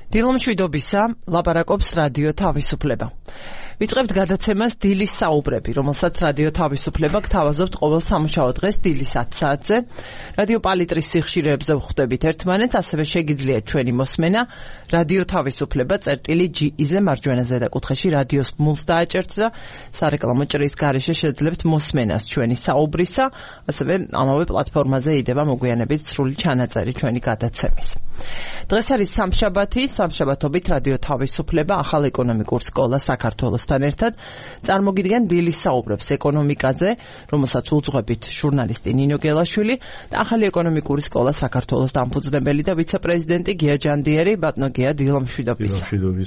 დილომშვიდობისა, ლაპარაკობს რადიო თავისუფლება. ვიწყებთ გადაცემას დილის საუბრები, რომელსაც რადიო თავისუფლება გთავაზობთ ყოველ სამუშაო დღეს დილის 10 საათზე. რადიო პალიტრის სიხშირეებზე ვხვდებით ერთმანეთს, ასევე შეგიძლიათ ჩვენი მოსმენა რადიო თავისუფლება წერტილი.GE-ზე მარჯვენა ზედაკუთხეში რადიოს ბმულს დააჭერთ და სარეკლამო ჭრის გარეშე შეძლებთ მოსმენას ჩვენი საუბრისა, ასევე ამავე პლატფორმაზე იდება მოგვიანებით სრული ჩანაწერი ჩვენი გადაცემის. დღეს არის სამშაბათი, სამშაბათობით რადიო თავისუფლება ახალ ეკონომიკურ სკოლა საქართველოსთან ერთად წარმოგიდგენ დილის საუბრებს ეკონომიკაზე, რომელსაც უძღვებით ჟურნალისტი ნინო გელაშვილი და ახალი ეკონომიკური სკოლა საქართველოს დამფუძნებელი და ვიცე-პრეზიდენტი გია ჯანდიერი. ბატონო გია, დილომშვიდობისა.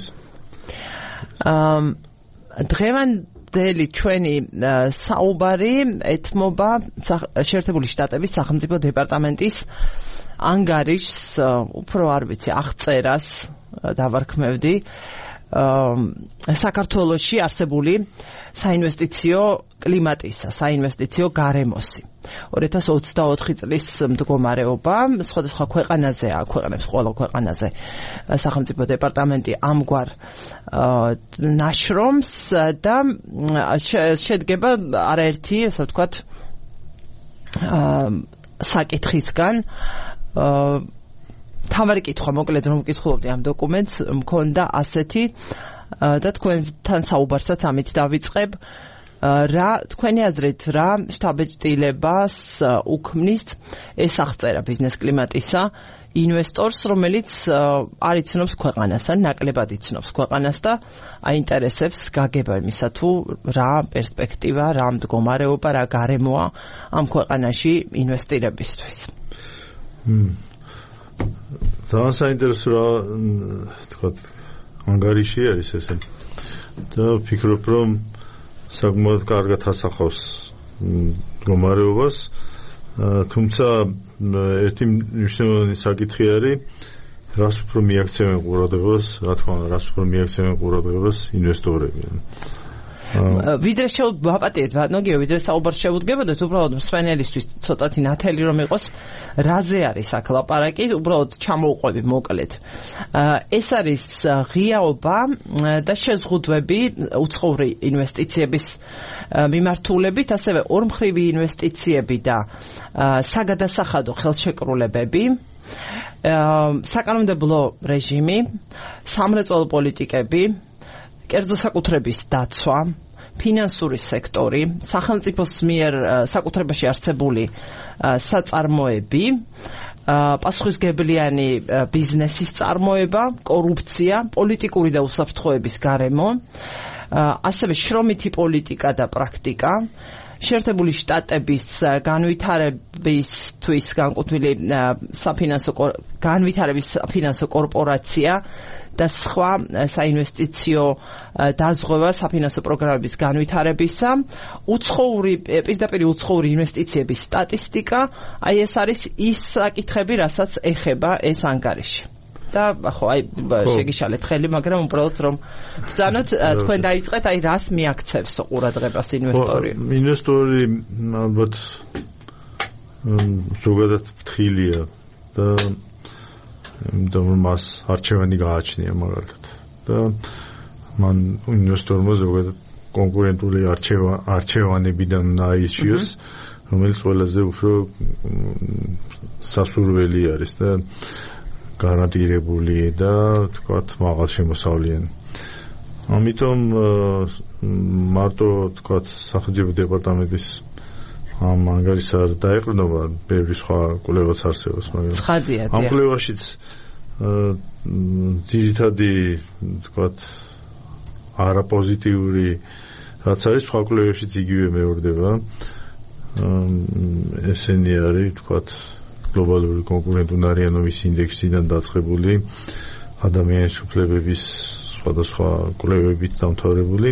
დღევანდელი ჩვენი საუბარი ეთმობა შეერთებული შტატების სახელმწიფო დეპარტამენტის ანგარიშს, უფრო არ ვიცი, აღწერას დავარქმევდი საქართველოში არსებული საინვესტიციო კლიმატისა, საინვესტიციო გარემოსი. 2024 წლის მდგომარეობა სხვადასხვა ქვეყანაზეა, ქვეყნებს ყველა ქვეყანაზე სახელმწიფო დეპარტამენტი ამგვარ ნაშრომს და შედგება არაერთი, ასე ვთქვათ, საკითხისგან. თავარი კითხვა, მოკლედ რომ ვკითხულობდი ამ დოკუმენტს, მქონდა ასეთი და თქვენთან საუბარსაც ამით დავიწყებ. რა თქვენი აზრით, რა შთაბეჭდილებას უქმნის ეს აღწერა ბიზნეს კლიმატისა ინვესტორს, რომელიც არ იცნობს ქვეყანას, ან ნაკლებად იცნობს ქვეყანას და აინტერესებს გაგება იმისა, თუ რა პერსპექტივა, რა მდგომარეობა, რა გარემოა ამ ქვეყანაში ინვესტირებისთვის. ძალიან საინტერესო რა თქვათ ანგარიში არის ესე და ვფიქრობ, რომ საკმაოდ კარგად ასახავს მდგომარეობას, თუმცა ერთი მნიშვნელოვანი საკითხი არის, რას უფრო მიაქცევენ ყურადღებას, რა თქმა უნდა, რას უფრო მიაქცევენ ყურადღებას ინვესტორები. ვიდრე შევაპატიეთ, ბატონო, ვიდრე საუბარს შევუდგებოდეთ, უბრალოდ მსმენელისთვის ცოტათი ნათელი რომ იყოს, რაზე არის აქ ლაპარაკი, უბრალოდ ჩამოვყვები მოკლედ. ეს არის ღიაობა და შეზღუდვები უცხოური ინვესტიციების მიმართულებით, ასევე ორმხრივი ინვესტიციები და საგადასახადო ხელშეკრულებები, საკანონმდებლო რეჟიმი, სამრეწველო პოლიტიკები, კერძო საკუთრების დაცვა, ფინანსური სექტორი, სახელმწიფოს მიერ საკუთრებაში არსებული საწარმოები, პასუხისმგებლიანი ბიზნესის წარმოება, კორუფცია, პოლიტიკური და უსაფრთხოების გარემო, ასევე შრომითი პოლიტიკა და პრაქტიკა, შეერთებული შტატების განვითარებისთვის განკუთვნილი განვითარების საფინანსო კორპორაცია და სხვა საინვესტიციო დაზღვევა საფინანსო პროგრამების განვითარებისა, პირდაპირ უცხოური ინვესტიციების სტატისტიკა, აი ეს არის ის საკითხები, რასაც ეხება ეს ანგარიში. და ხო, აი შეგიშალეთ ხელი, მაგრამ უბრალოდ რომ ბრძანოთ, თქვენ დაიწყეთ, აი რას მიაქცევს ყურადღებას ინვესტორი? ინვესტორი ალბათ ზოგადად ფრთხილია და მას არჩევანი გააჩნია მაგალითად. და მან ინვესტორმა ზოგადად კონკურენტული არჩევანებიდან აიჩიოს, რომელიც ყველაზე უფრო სასურველი არის და გარანტირებული და თქვათ მაღალ შემოსავლიანი. ამიტომ მარტო თქვათ სახელმწიფო დეპარტამენტის ამ ანგარიშს არ დაეყრდნობა, ბევრი სხვა კვლევაც არსებობს, მაგრამ ამ კვლევაშიც ძირითადი თქვათ არაპოზიტიური რაც არის, სხვა კვლევაშიც იგივე მეორდება. ესენი არის თქვათ გლობალური კონკურენტუნარიანობის ინდექსიდან დაწყებული ადამიანის უფლებების სხვადასხვა კვლევებით დამთავრებული.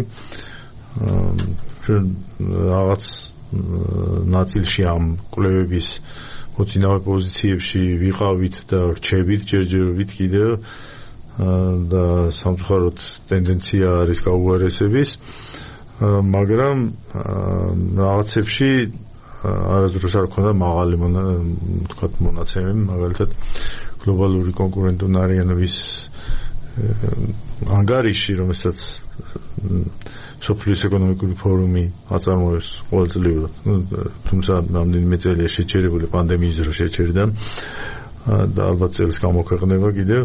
რაღაც ნაწილში ამ კვლევების მოწინავე პოზიციებში ვიყავით და რჩებით ჯერჯერობით კიდევ და სამწუხაროდ ტენდენცია არის გაუარესების, მაგრამ რაღაცებში არასდროს არ ქონდა მაღალი მონაცემები, მაგალითად გლობალური კონკურენტუნარიანობის ანგარიში, რომელსაც სოფლის ეკონომიკური ფორუმი აწარმოებს ყოველწლიურად. თუმცა რამდენიმე წელია შეჩერებული პანდემიის დროს შეჩერდა და ალბათ წელს გამოქვეყნება კიდევ.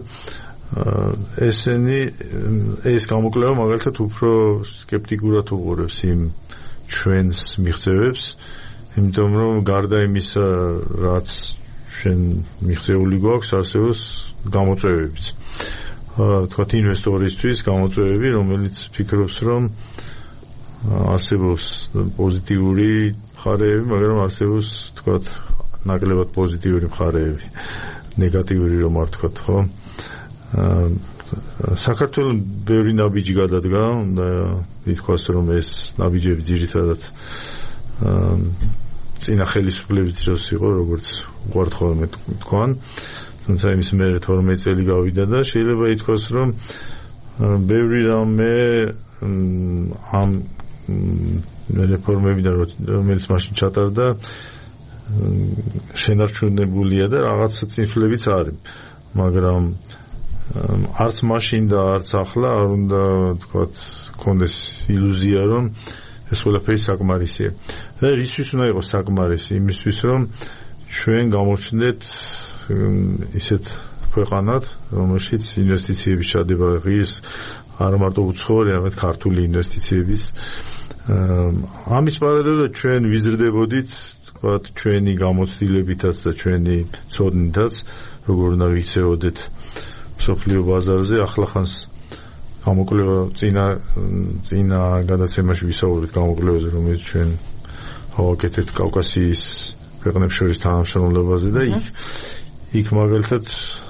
ეს გამოკლება მაგალითად უფრო სკეპტიკურად უყურებს იმ ჩვენს მიღწევებს, იმიტომ რომ გარდა იმისა, რაც ჩვენ მიღწეული გვაქვს, არსებობს გამოწვევებიც. თქვათ ინვესტორისთვის გამოწვევები, რომელიც ფიქრობს, რომ არსებობს პოზიტიური მხარეები, მაგრამ არსებობს თქვათ ნაკლებად პოზიტიური მხარეები, ნეგატიური რომ არ თქვათ, ხო? საქართველოს ბევრი ნაბიჯი გადადგა და ითქვას, რომ ეს ნაბიჯები ძირითადად წინა ხელისუფლების დროს იყო, როგორც უყვართ ხოლმე თქვან. თუმცა იმის მერე 12 წელი გავიდა და შეიძლება ითქვას, რომ ბევრი რამე ამ რეფორმებიდან, რომელიც მაშინ ჩატარდა, შენარჩუნებულია და რაღაც წინსვლებიც არის, მაგრამ არც მაშინ და არც ახლა არ უნდა თქვათ კონდეს ილუზია, რომ ეს ყველაფერი საკმარისია. და რისთვის უნდა იყოს საკმარისი? იმისთვის, რომ ჩვენ გამოჩნდეთ ისეთ ქვეყანად, რომელშიც ინვესტიციების ჩადება ღირს არა მარტო უცხოური, არამედ ქართული ინვესტიციების. ამის პარალელურად ჩვენ ვიზრდებოდით, თქვათ, ჩვენი გამოცდილებითაც და ჩვენი ცოდნითაც, როგორ უნდა ვიქცეოდეთ მსოფლიო ბაზარზე. ახლახანს გამოკლება წინა გადაცემაში ვისაუბრეთ გამოკლევაზე, რომელიც ჩვენ გავაკეთეთ კავკასიის ქვეყნებს შორის თანამშრომლობაზე და იქ მაგალითად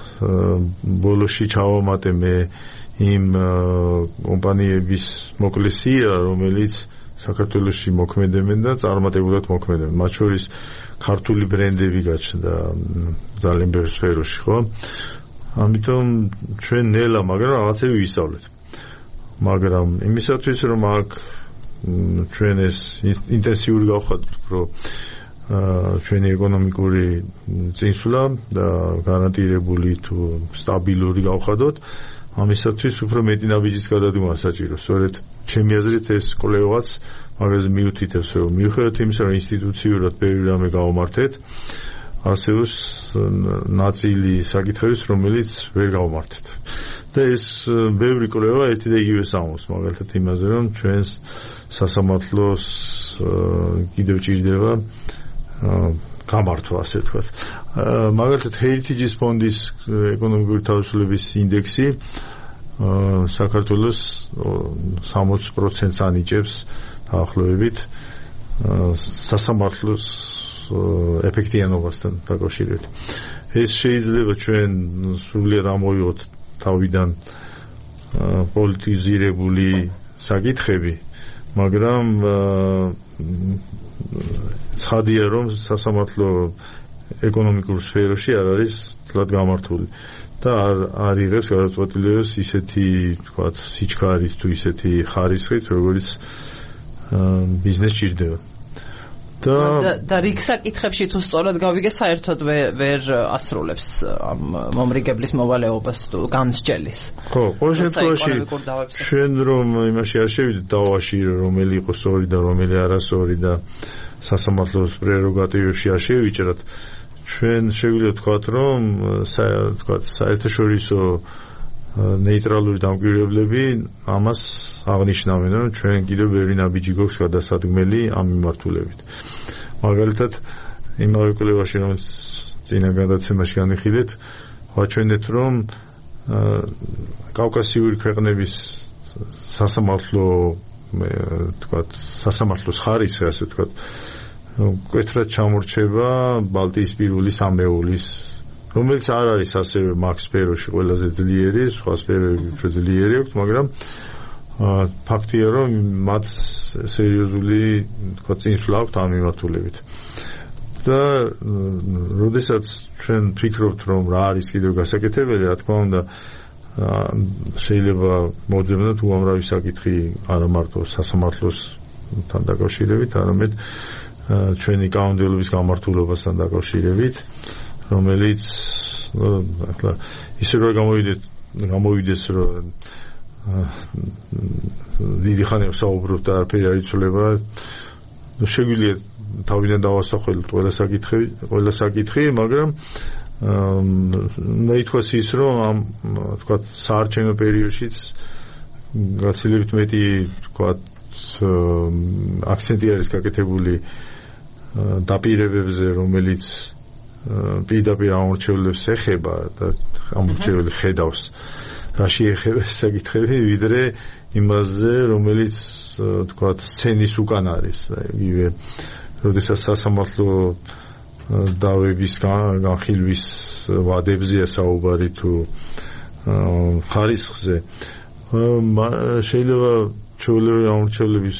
ბოლოში ჩავამატე მე იმ კომპანიების მოკლესია, რომელიც საქართველოში მოქმედებენ და წარმატებულად მოქმედებენ. მათ შორის ქართული ბრენდები გაჩნდა ძალიან ბევრ სფეროში, ხო? ამიტომ ჩვენ ნელა, მაგრამ რაღაცები ვისწავლეთ. მაგრამ იმისათვის, რომ აქ ჩვენ ეს ინტენსიური გავხადოთ, რომ ჩვენი ეკონომიკური წინსვლა და გარანტირებული თუ სტაბილური გავხადოთ, ამისათვის უფრო მეტი ნაბიჯის გადადგმა საჭირო. სწორედ ჩემი აზრით ეს კვლევაც მაგაზე მიუთითებს, რომ მიუხედავად იმისა, რომ ინსტიტუციურად ბევრი რამე გავამართეთ, არსებობს ნაწილი საკითხების, რომელიც ვერ გავამართეთ. და ეს ბევრი კვლევა ერთი და იგივე ამბობს, მაგალითად იმაზე, რომ ჩვენს სასამართლოს კიდევ ჭირდება გამართვა, ასე ვთქვათ. მაგალითად Heritage ფონდის ეკონომიკური თავისუფლების ინდექსი საქართველოს 60%-ს ანიჭებს დაახლოებით სასამართლოს ეფექტიანობასთან დაკავშირებით. ეს შეიძლება ჩვენ სრულიად ამოვიღოთ თავიდან პოლიტიზირებული საკითხები, მაგრამ ცხადია, რომ სასამართლო ეკონომიკურ სფეროში არ არის თლად გამართული და არ იღებს გადაწყვეტილებას ისეთი, თქვათ, სიჩქარის თუ ისეთი ხარისხით, როგორც ბიზნეს ჭირდება. და რიგ საკითხებში თუ სწორად გავიგე, საერთოდ ვერ ასრულებს ამ მომრიგებლის მოვალეობას თუ განსჯელის. ხო, ყოველ შემთხვევაში ჩვენ რომ იმაში არ შევიდეთ დავაში, რომელი იყო სწორი და რომელი არასწორი და სასამართლოს პრეროგატივებში არ შევიჭრათ, ჩვენ შეგვიძლია ვთქვათ, რომ საერთაშორისო ნეიტრალური დამკვირვებლები ამას აღნიშნავენ, რომ ჩვენ კიდევ ბევრი ნაბიჯი გვაქვს გადასადგმელი ამ მიმართულებით. მაგალითად, იმავე კვლევაში, რომელიც წინა გადაცემაში განვიხილეთ, ვაჩვენეთ, რომ კავკასიური ქვეყნების სასამართლოს ხარისხი, ასე ვთქვათ, მკვეთრად ჩამორჩება ბალტიისპირული სამეულის, რომელიც არ არის ასევე მაგ სფეროში ყველაზე ძლიერი, სხვა სფეროები უფრო ძლიერი აქვს, მაგრამ ფაქტია, რომ მათ სერიოზული, თქვა, წინსვლა აქვს ამ მიმართულებით. და როდესაც ჩვენ ფიქრობთ, რომ რა არის კიდევ გასაკეთებელი, რა თქმა უნდა, შეიძლება მოძებნოთ უამრავი საკითხი, არა მარტო სასამართლოსთან დაკავშირებით, არამედ ჩვენი კანონმდებლობის გამართულობასთან დაკავშირებით, რომელიც ისე რომ გამოვიდეთ გამოვიდეს რომ დიდი ხანი საუბრობ და არაფერი არ იცვლება შეგვიძლია თავიდან დავასახელოთ ყველა საკითხი მაგრამ მე თვითონ ის რომ ამ თქვა საარჩევნო პერიოდშიც გაცილებით მეტი თქვა აქცენტი არის გაკეთებული დაპირებებზე რომელიც პირდაპირ ამორჩევლებს ეხება და ამორჩეველი ხედავს რაში ეხება საკითხები ვიდრე იმაზე რომელიც თქვა სცენის უკან არის იგივე როდესაც სასამართლო დავების განხილვის ვადებზეა საუბარი თუ ხარისხზე შეიძლება ჩვეულებრივი ამორჩევლების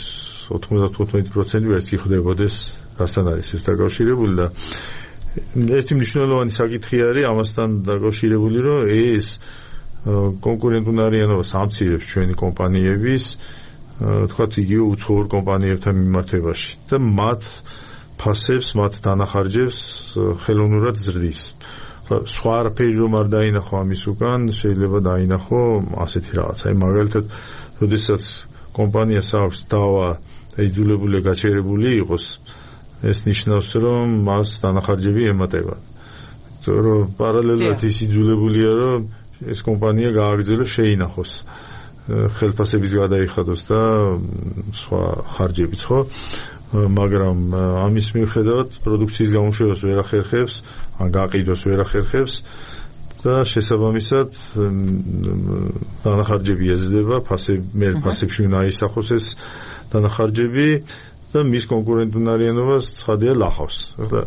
95% ვერც იხდებოდეს რასთან არის ეს დაკავშირებული და ერთი მნიშვნელოვანი საკითხი არის ამასთან დაკავშირებული რომ ეს კონკურენტუნარიანობას ამცირებს ჩვენი კომპანიების თქვათ იგივე უცხოურ კომპანიებთან მიმართებაში და მათ ფასებს, მათ დანახარჯებს ხელოვნურად ზრდის. სხვა არაფერი რომ არ დაინახო ამის უკან, შეიძლება დაინახო ასეთი რაღაც. აი მაგალითად, როდესაც კომპანიას აქვს დავა იძულებული გაჩერებული იყოს, ეს ნიშნავს რომ მას დანახარჯები ემატება. რომ პარალელურად ის იძულებულია რომ ეს კომპანია გააგრძელოს, შეინახოს. ხელფასების გადაიხადოს და სხვა ხარჯებიც, ხო? მაგრამ ამის მიუხედავად პროდუქციის გამოშვებას ვერ ახერხებს, ან გაყიდვას ვერ ახერხებს და შესაბამისად დანახარჯები ეზრდება, ფასებში უნდა აისახოს ეს დანახარჯები და მის კონკურენტუნარიანობას ცხადია ლახავს.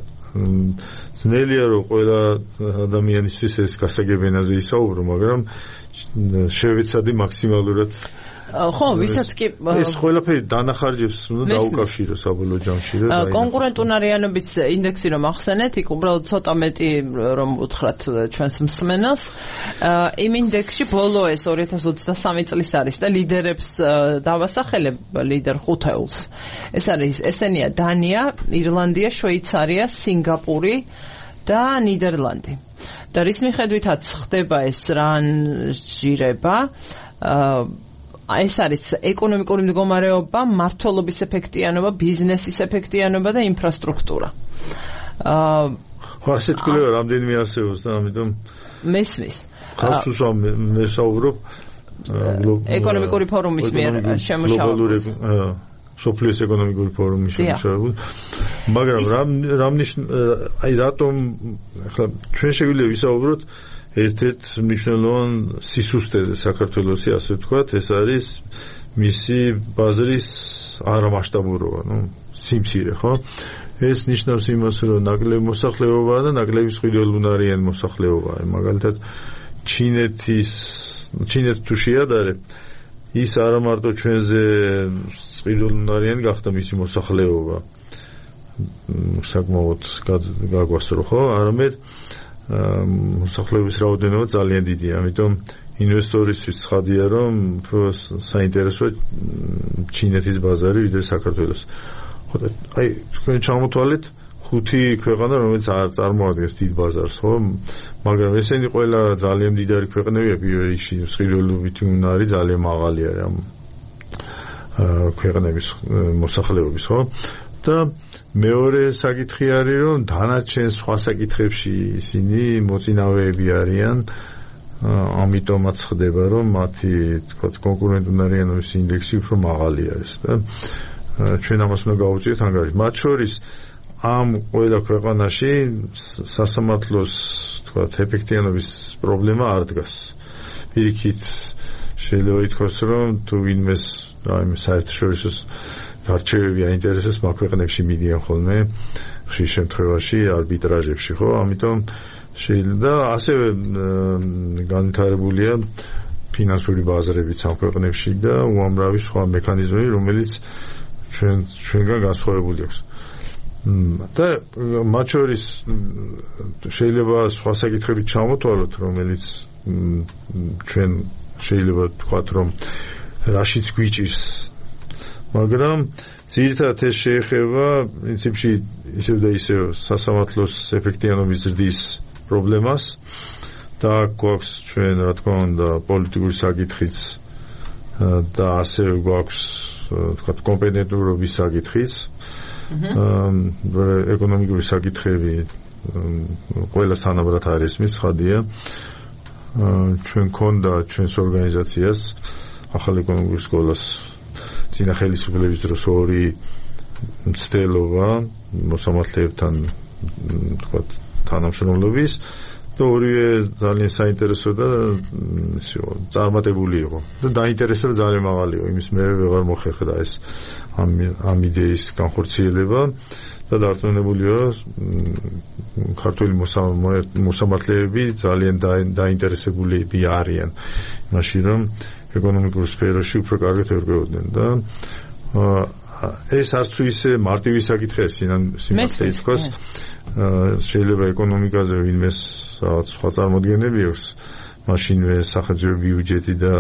ძნელია რომ ყველა ადამიანისთვის ეს გასაგებ ენაზე ისაუბრო, მაგრამ შევეცადი მაქსიმალურად ხო, ვისაც კი ეს ყველაფერი დანახარჯებს უნდა დაუკავშირო საბოლოო ჯამში და კონკურენტუნარიანობის ინდექსი რომ ახსენეთ, იქ უბრალოდ ცოტა მეტი რომ უთხრათ ჩვენს მსმენელს, იმ ინდექსში ბოლო ეს 2023 წლის არის და ლიდერებს დავასახელებ ლიდერ 5 ეულს. ეს არის ესენია დანია, ირლანდია, შვეიცარია, სინგაპური და ნიდერლანდი. და რის მიხედვითაც ხდება ეს რანჟირება, ეს არის ეკონომიკური მდგომარეობა, მმართველობის ეფექტიანობა, ბიზნესის ეფექტიანობა და ინფრასტრუქტურა. ხო, ასეთ კვლევა რამდენიმე არსებობს და ამიტომ მესმის. ხალხს მე საუბრობ ეკონომიკური ფორუმის მიერ შემუშავებული სოფლის ეკონომიკური ფორუმის შემუშავებული. მაგრამ აი რატომ ახლა ჩვენ შეგვიძლია ვისაუბროთ ერთ-ერთ მნიშვნელოვან სისუსტეზე საქართველოსი, ასე ვთქვათ, ეს არის მისი ბაზრის არამასშტაბურობა, სიმცირე, ხო? ეს ნიშნავს იმას, რომ ნაკლები მოსახლეობაა და ნაკლები წყვილუნარიანი მოსახლეობაა. მაგალითად, ჩინეთ თუ შეადარებ, ის არა მარტო ჩვენზე წყვილუნარიანი გახდა მისი მოსახლეობა. საკმაოდ გაგვასწრო, ხო? არამედ მოსახლეობის რაოდენობა ძალიან დიდია, ამიტომ ინვესტორისთვის ცხადია, რომ საინტერესოა ჩინეთის ბაზარი ვიდრე საქართველოს. აი, თქვენ ჩამოთვალეთ 5 ქვეყანა, რომელიც არ წარმოადგენს დიდ ბაზარს, ხო? მაგრამ ესენი ყველა ძალიან მდიდარი ქვეყნებია, პირველ რიგში წყვილობითი უნარი ძალიან მაღალი არის ამ ქვეყნების მოსახლეობის, ხო? და მეორე საკითხი არის, რომ დანარჩენ სხვა საკითხებში ისინი მოწინავეები არიან, ამიტომაც ხდება, რომ მათი, თქვათ, კონკურენტუნარიანობის ინდექსი უფრო მაღალი არის და ჩვენ ამას უნდა გავუწიოთ ანგარიში. მათ შორის ამ ყველა ქვეყანაში სასამართლოს, თქვათ, ეფექტიანობის პრობლემა არ დგას. პირიქით შეიძლება ითქვას, რომ თუ ვინმეს საერთაშორისო არჩევები აინტერესებს, მაგ ქვეყნებში მიდიან ხოლმე ხშირ შემთხვევაში არბიტრაჟებში, ხო? ამიტომ შეიძლება ასევე განვითარებულია ფინანსური ბაზრებიც ამ ქვეყნებში და უამრავი სხვა მექანიზმები, რომელიც ჩვენგან განსხვავებული აქვს. და მათ შორის შეიძლება სხვა საკითხები ჩამოთვალოთ, რომელიც ჩვენ შეიძლება ვთქვათ, რომ რაშიც გვიჭირს. მაგრამ ძირითადად ეს შეეხება პრინციპში ისევ და ისევ სასამართლოს ეფექტიანობის ზრდის პრობლემას და გვაქვს ჩვენ რა თქმა უნდა პოლიტიკური საკითხიც და ასევე გვაქვს თქვათ კომპეტენტურობის საკითხიც ეკონომიკური საკითხები ყველას თანაბრად არის მის ხადია ჩვენ ქონდა ჩვენს ორგანიზაციას ახალ ეკონომიკური სკოლას წინა ხელისუფლების დროს ორი მცდელობა მოსამართლეებთან თქვათ თანამშრომლობის და ორივე ძალიან საინტერესო და წარმატებული იყო და დაინტერესება ძალიან მაღალი იყო იმის მე ვეღარ მოხერხდა ეს ამ იდეის განხორციელება და დარწმუნებულიო ქართული მოსამართლეები ძალიან დაინტერესებულები არიან მაშინ რომ ეკონომიკურ სფეროში უფრო კარგად ერკვეოდნენ და ეს არც თუ ისე მარტივი საკითხია სიმართლე ითქვას შეიძლება ეკონომიკაზე ვინმე რაღაც სხვა წარმოდგენები აქვს მაშინვე სახელმწიფო ბიუჯეტი და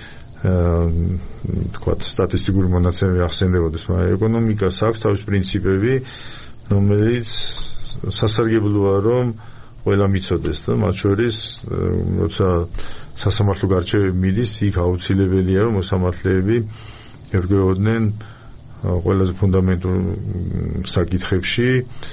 თქვათ სტატისტიკური მონაცემები ახსენდებოდეს მაგრამ ეკონომიკას აქვს თავის პრინციპები რომელიც სასარგებლოა რომ ყველა მიცოდეს და მათ შორის როცა სასამართლო გარჩევები მიდის იქ აუცილებელია რომ მოსამართლეები ერკვეოდნენ ყველაზე ფუნდამენტურ საკითხებში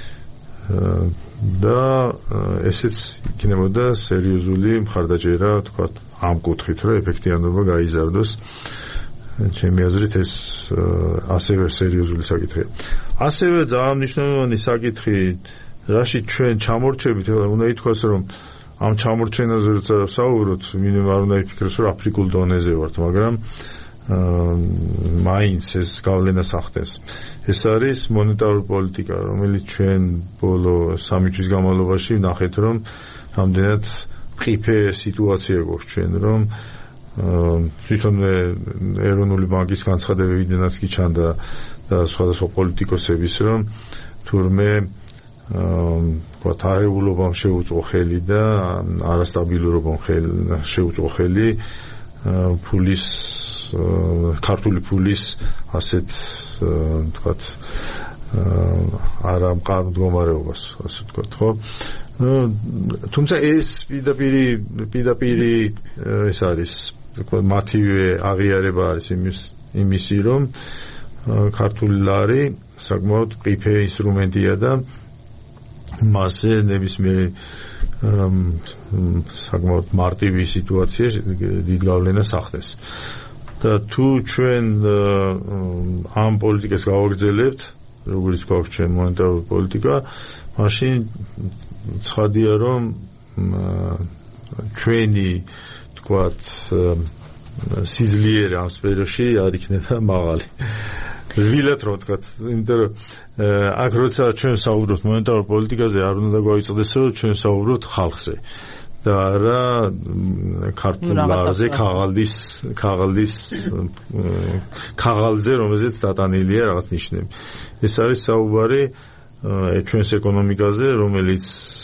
და ესეც იქნებოდა სერიოზული მხარდაჭერა თქვათ ამ კუთხით რომ ეფექტიანობა გაიზარდოს ჩემი აზრით ეს ასევე სერიოზული საკითხია ასევე ძალიან მნიშვნელოვანი საკითხი რაში ჩვენ ჩამორჩებით უნდა ითქვას რომ ამ ჩამორჩენაზე როცა ვსაუბრობთ მინიმუმ არ უნდა იფიქროს რომ აფრიკულ დონეზე ვართ მაგრამ მაინც ეს გავლენას ახდენს ეს არის მონეტარული პოლიტიკა რომელიც ჩვენ ბოლო 3 თვის განმავლობაში ვნახეთ რომ რამდენად ყიფე სიტუაცია გვაქვს ჩვენ რომ თვითონ ეროვნული ბანკის განცხადებებიდანაც კი ჩანდა და სხვადასხვა პოლიტიკოსების რომ თურმე ვთქვათ არეულობამ შეუწყო ხელი და არასტაბილურობამ შეუწყო ხელი ფულის ქართული ფულის ასეთ ვთქვათ არა მდგომარეობას ასე ვთქვათ ხო თუმცა ეს პირდაპირი ეს არის ვთქვათ მათივე აღიარება არის იმისი რომ ქართული ლარი საკმაოდ ყიფე ინსტრუმენტია და მასზე ნებისმიერი საკმაოდ მარტივი სიტუაცია დიდ გავლენას ახდენს და თუ ჩვენ ამ პოლიტიკას გავაგრძელებთ როგორც გვაქვს ჩვენ მონეტარული პოლიტიკა მაშინ ცხადია რომ ჩვენი თქვათ სიძლიერე ამ სფეროში არ იქნება მაღალი ვილეთ რომ ვთქვათ იმიტომ რომ აქ როცა ჩვენ საუბრობთ მონეტარულ პოლიტიკაზე არ უნდა გვაიწყდეს რომ ჩვენ საუბრობთ ხალხზე და არა ქართულ ლარზე ქაღალდზე რომელზეც დატანილია რაღაც ნიშნები ეს არის საუბარი ჩვენს ეკონომიკაზე რომელიც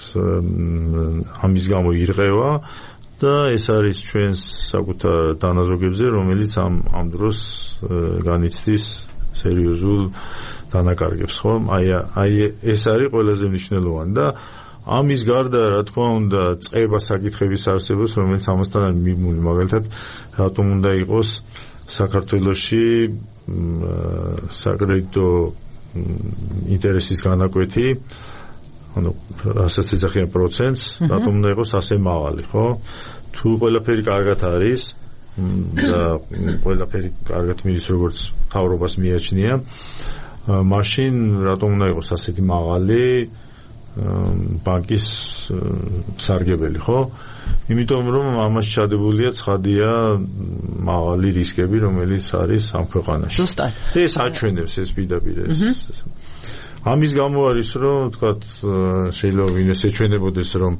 ამის გამო ირღევა და ეს არის ჩვენს საკუთარ დანაზოგებზე რომელიც ამ დროს განიცდის სერიოზულ დანაკარგებს ხო აი ეს არის ყველაზე მნიშვნელოვანი და ამის გარდა რა თქმა უნდა წება საკითხების არსებობს რომელიც ამასთან არის მიმული მაგალითად რატომ უნდა იყოს საქართველოში საკრედიტო ინტერესის განაკვეთი ანუ რასაც ეძახიან პროცენტს რატომ უნდა იყოს ასე მაღალი ხო თუ ყველაფერი კარგად არის და ყველაფერი კარგად მიდის როგორც თავრობას მიაჩნია მაშინ რატომ უნდა იყოს ასეთი მაღალი ბანკის სარგებელი ხო იმიტომ რომ ამას ჩადებულია ცხადია მაღალი რისკები რომელიც არის ამ ქვეყანაში ზუსტად ეს აჩვენებს ეს პირდაპირ ამის გამო არის რომ თქვათ შეიძლება ვინმეს ეჩვენებოდეს რომ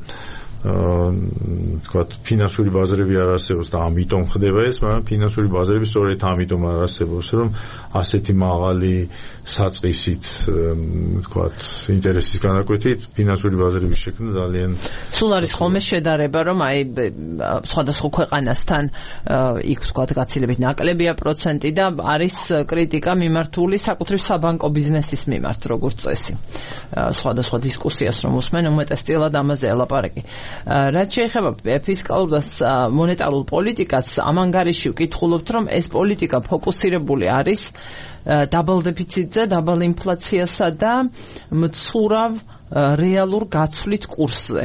თქვათ ფინანსური ბაზრები არ არსებობს და ამიტომ ხდება ეს მაგრამ ფინანსური ბაზრები სწორედ ამიტომ არ არსებობს რომ ასეთი მაღალი საწყისით თქვათ ინტერესის განაკვეთით ფინანსური ბაზრების შექმნა ძალიან სულ არის ხოლმე შედარება რომ აი სხვადასხვა ქვეყანასთან იქ თქვათ გაცილებით ნაკლებია პროცენტი და არის კრიტიკა მიმართული საკუთრივ საბანკო ბიზნესის მიმართ როგორც წესი სხვადასხვა დისკუსიას რომ უსმენ უმეტესწილად ამაზე ელაპარაკი რაც შეეხება ფისკალურ და მონეტარულ პოლიტიკას, ამ ანგარიში ვკითხულობთ, რომ ეს პოლიტიკა ფოკუსირებული არის დაბალ დეფიციტზე, დაბალ ინფლაციასა და მცურავ რეალურ გაცვლით კურსზე.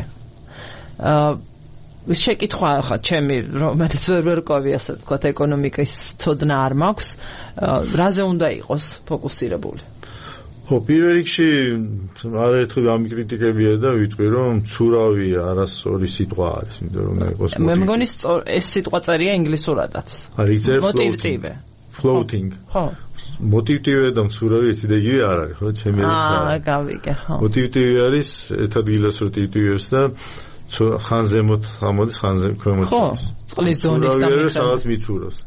შეკითხვა ხა ჩემი, რომელიც ვერ ყვევი, ასე ვთქვათ, ეკონომიკის ცოდნა არ მაქვს, რაზე უნდა იყოს ფოკუსირებული? ხო, პირველ რიგში არაერთხელ გამიკრიტიკებია და ვიტყვი, რომ მცურავი არასწორი სიტყვა არის, იმიტომ რომ უნდა იყოს. მე მგონი ეს სიტყვა წერია ინგლისურადაც. მოტივტივე. Floating. ხო. მოტივტივე და მცურავი ერთი და იგივე არ არის, ხო? ჩემი გავიგე, ხო. მოტივტივე არის ერთ ადგილას რო ტივტივებს და ხან ზემოთ ამოდის, ხან ქვემოთ შევს. წყლის დონის გამიხსნა. სადაც მიცურავს.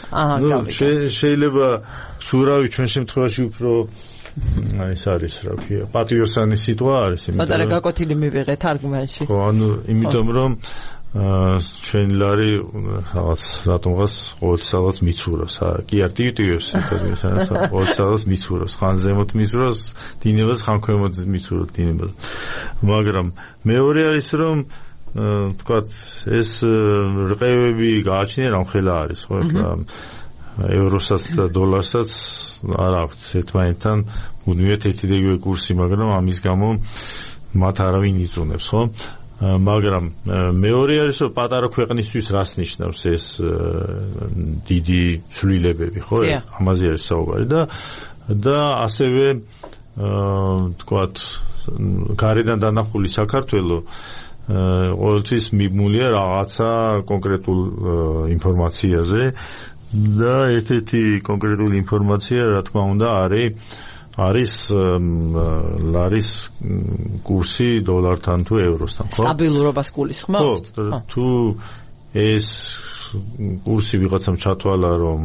შეიძლება მცურავი ჩვენ შემთხვევაში უფრო ეს არის, რა ქვია, პატიოსანი სიტყვა არის, იმიტომ რომ პატარა გაკოთილი მივიღეთ არგუმენტში. ხო, ანუ იმიტომ რომ ჩვენ ლარი რაღაც რატომღაც ყოველთვის მიცურავს, კი არ ტივტივებს, ყოველთვის მიცურავს, ხან ზემოთ მიცურავს, დინებას, ხან ქვემოთ მიცურავს დინებას. მაგრამ მეორე არის რომ თქვათ ეს რყევები გააჩნია რამხელა არის, ხო, ეხლა ევროსაც და დოლარსაც არ აქვს ერთმანეთთან მუდმივად ერთი და იგივე კურსი, მაგრამ ამის გამო მათ არავინ იწუნებს, ხო? მაგრამ მეორე არის რომ პატარა ქვეყნისთვის რას ნიშნავს ეს დიდი ცვლილებები, ხო? ამაზე არის საუბარი და ასევე თქვათ გარედან დანახული საქართველო ყოველთვის მიბმულია რაღაცა კონკრეტულ ინფორმაციაზე და ერთ-ერთი კონკრეტული ინფორმაცია, რა თქმა უნდა, არის ლარის კურსი დოლართან თუ ევროსთან, ხო? სტაბილურობას გულისხმობთ? ხო, თუ ეს კურსი ვიღაცამ ჩათვალა, რომ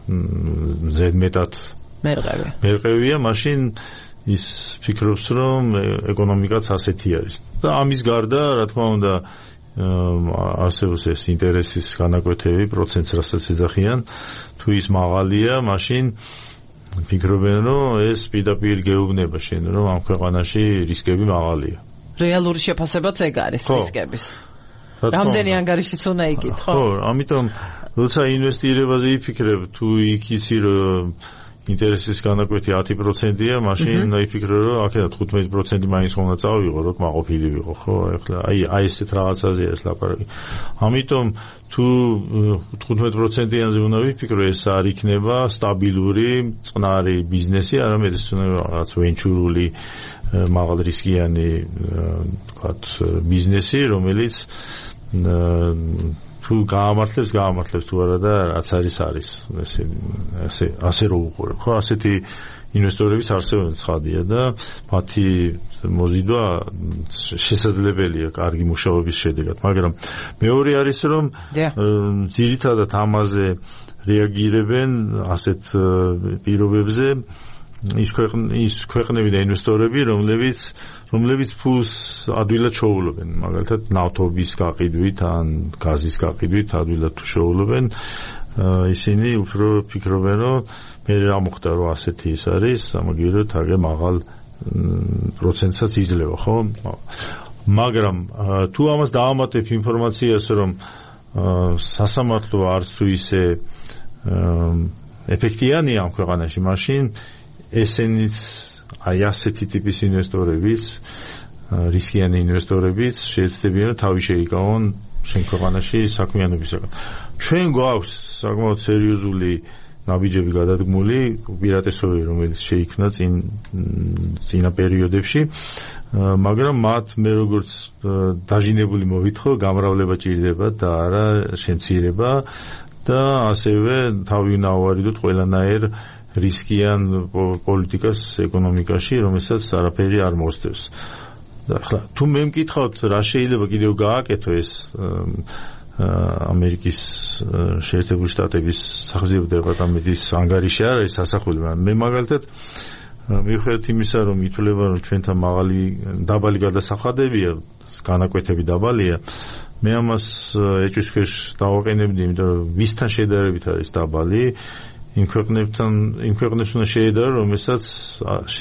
ზედმეტად მერყევია, მაშინ ის ფიქრობს, რომ ეკონომიკაც ასეთი არის. და ამის გარდა, რა თქმა უნდა, არსებობს ეს ინტერესის განაკვეთები, პროცენტს რასაც ეძახიან, თუ ის მაღალია, მაშინ ფიქრობენ, რომ ეს პირდაპირ გეუბნება შენ, რომ ამ ქვეყანაში რისკები მაღალია. რეალური შეფასებაც ეგ არის რისკების. რამდენი ანგარიშიც უნდა იგით, ხო? ხო, ამიტომ როცა ინვესტირებაზე იფიქრებ, თუ იქ ისი რომ ინტერესის განაკვეთი 10%-ია, მაშინ იფიქრე, რომ აქედან 15% მაინც უნდა წავიღო, რომ მაყოფილი ვიყო, ხო? ეხლა აი ესეთ რაღაცაზე არის ლაპარაკი. ამიტომ თუ 15%-იანზე უნდა ვიფიქრო, ეს არ იქნება სტაბილური, წყნარი ბიზნესი, არამედ ეს უნდა რაღაც ვენჩურული, მაღალრისკიანი, თქვათ, ბიზნესი, რომელიც თუ გაამართლებს თუ არა და რაც არის ასე რო უყურებ, ხო? ასეთი ინვესტორების არსებობა ცხადია და მათი მოზიდვა შესაძლებელია კარგი მუშაობის შედეგად, მაგრამ მეორე არის რომ ძირითადად ამაზე რეაგირებენ ასეთ პირობებზე ის ქვეყნები და ინვესტორები, რომლებიც ფულს ადვილად შოულობენ, მაგალითად ნავთობის გაყიდვით ან გაზის გაყიდვით ადვილად თუ შოულობენ, ისინი უფრო ფიქრობენ, რომ მე რა მოხდა, რომ ასეთი ის არის, ამაგეროთ აგე მაღალ პროცენტსაც იძლევა, ხო? მაგრამ თუ ამას დაამატებ ინფორმაციას, რომ სასამართლო არც თუ ისე ეფექტიანია ამ ქვეყანაში, მაშინ ესენიც აი ასეთი ტიპის ინვესტორებიც, რისკიანი ინვესტორებიც შეეცდებიან თავი შეიკავონ შენ ქვეყანაში საქმიანობისაგან. ჩვენ გვაქვს საკმაოდ სერიოზული ნაბიჯები გადადგმული, უპირატესობები, რომელიც შეიქმნა წინა პერიოდებში, მაგრამ მათ მე როგორც დაჟინებული მოვითხოვ, გამრავლება ჭირდება და არა შემცირება და ასევე თავი უნდა ავარიდოთ ყველანაირ რისკიან პოლიტიკას ეკონომიკაში, რომელსაც არაფერი არ მოსდევს. და ახლა თუ მე მკითხავთ, რა შეიძლება კიდევ გააკეთო ეს ამერიკის შეერთებული შტატების სახელმწიფო დეპარტამენტის ანგარიში არ არის სასახული, მაგრამ მე მაგალითად მიუხედავად იმისა, რომ ითვლება, რომ ჩვენთან დაბალი გადასახადებია, განაკვეთები დაბალია, მე ამას ეჭვის ქვეშ დავაყენებდი, იმიტომ რომ ვისთან შედარებით არის დაბალი, იმ ქვეყნებს უნდა შეედარო, რომელსაც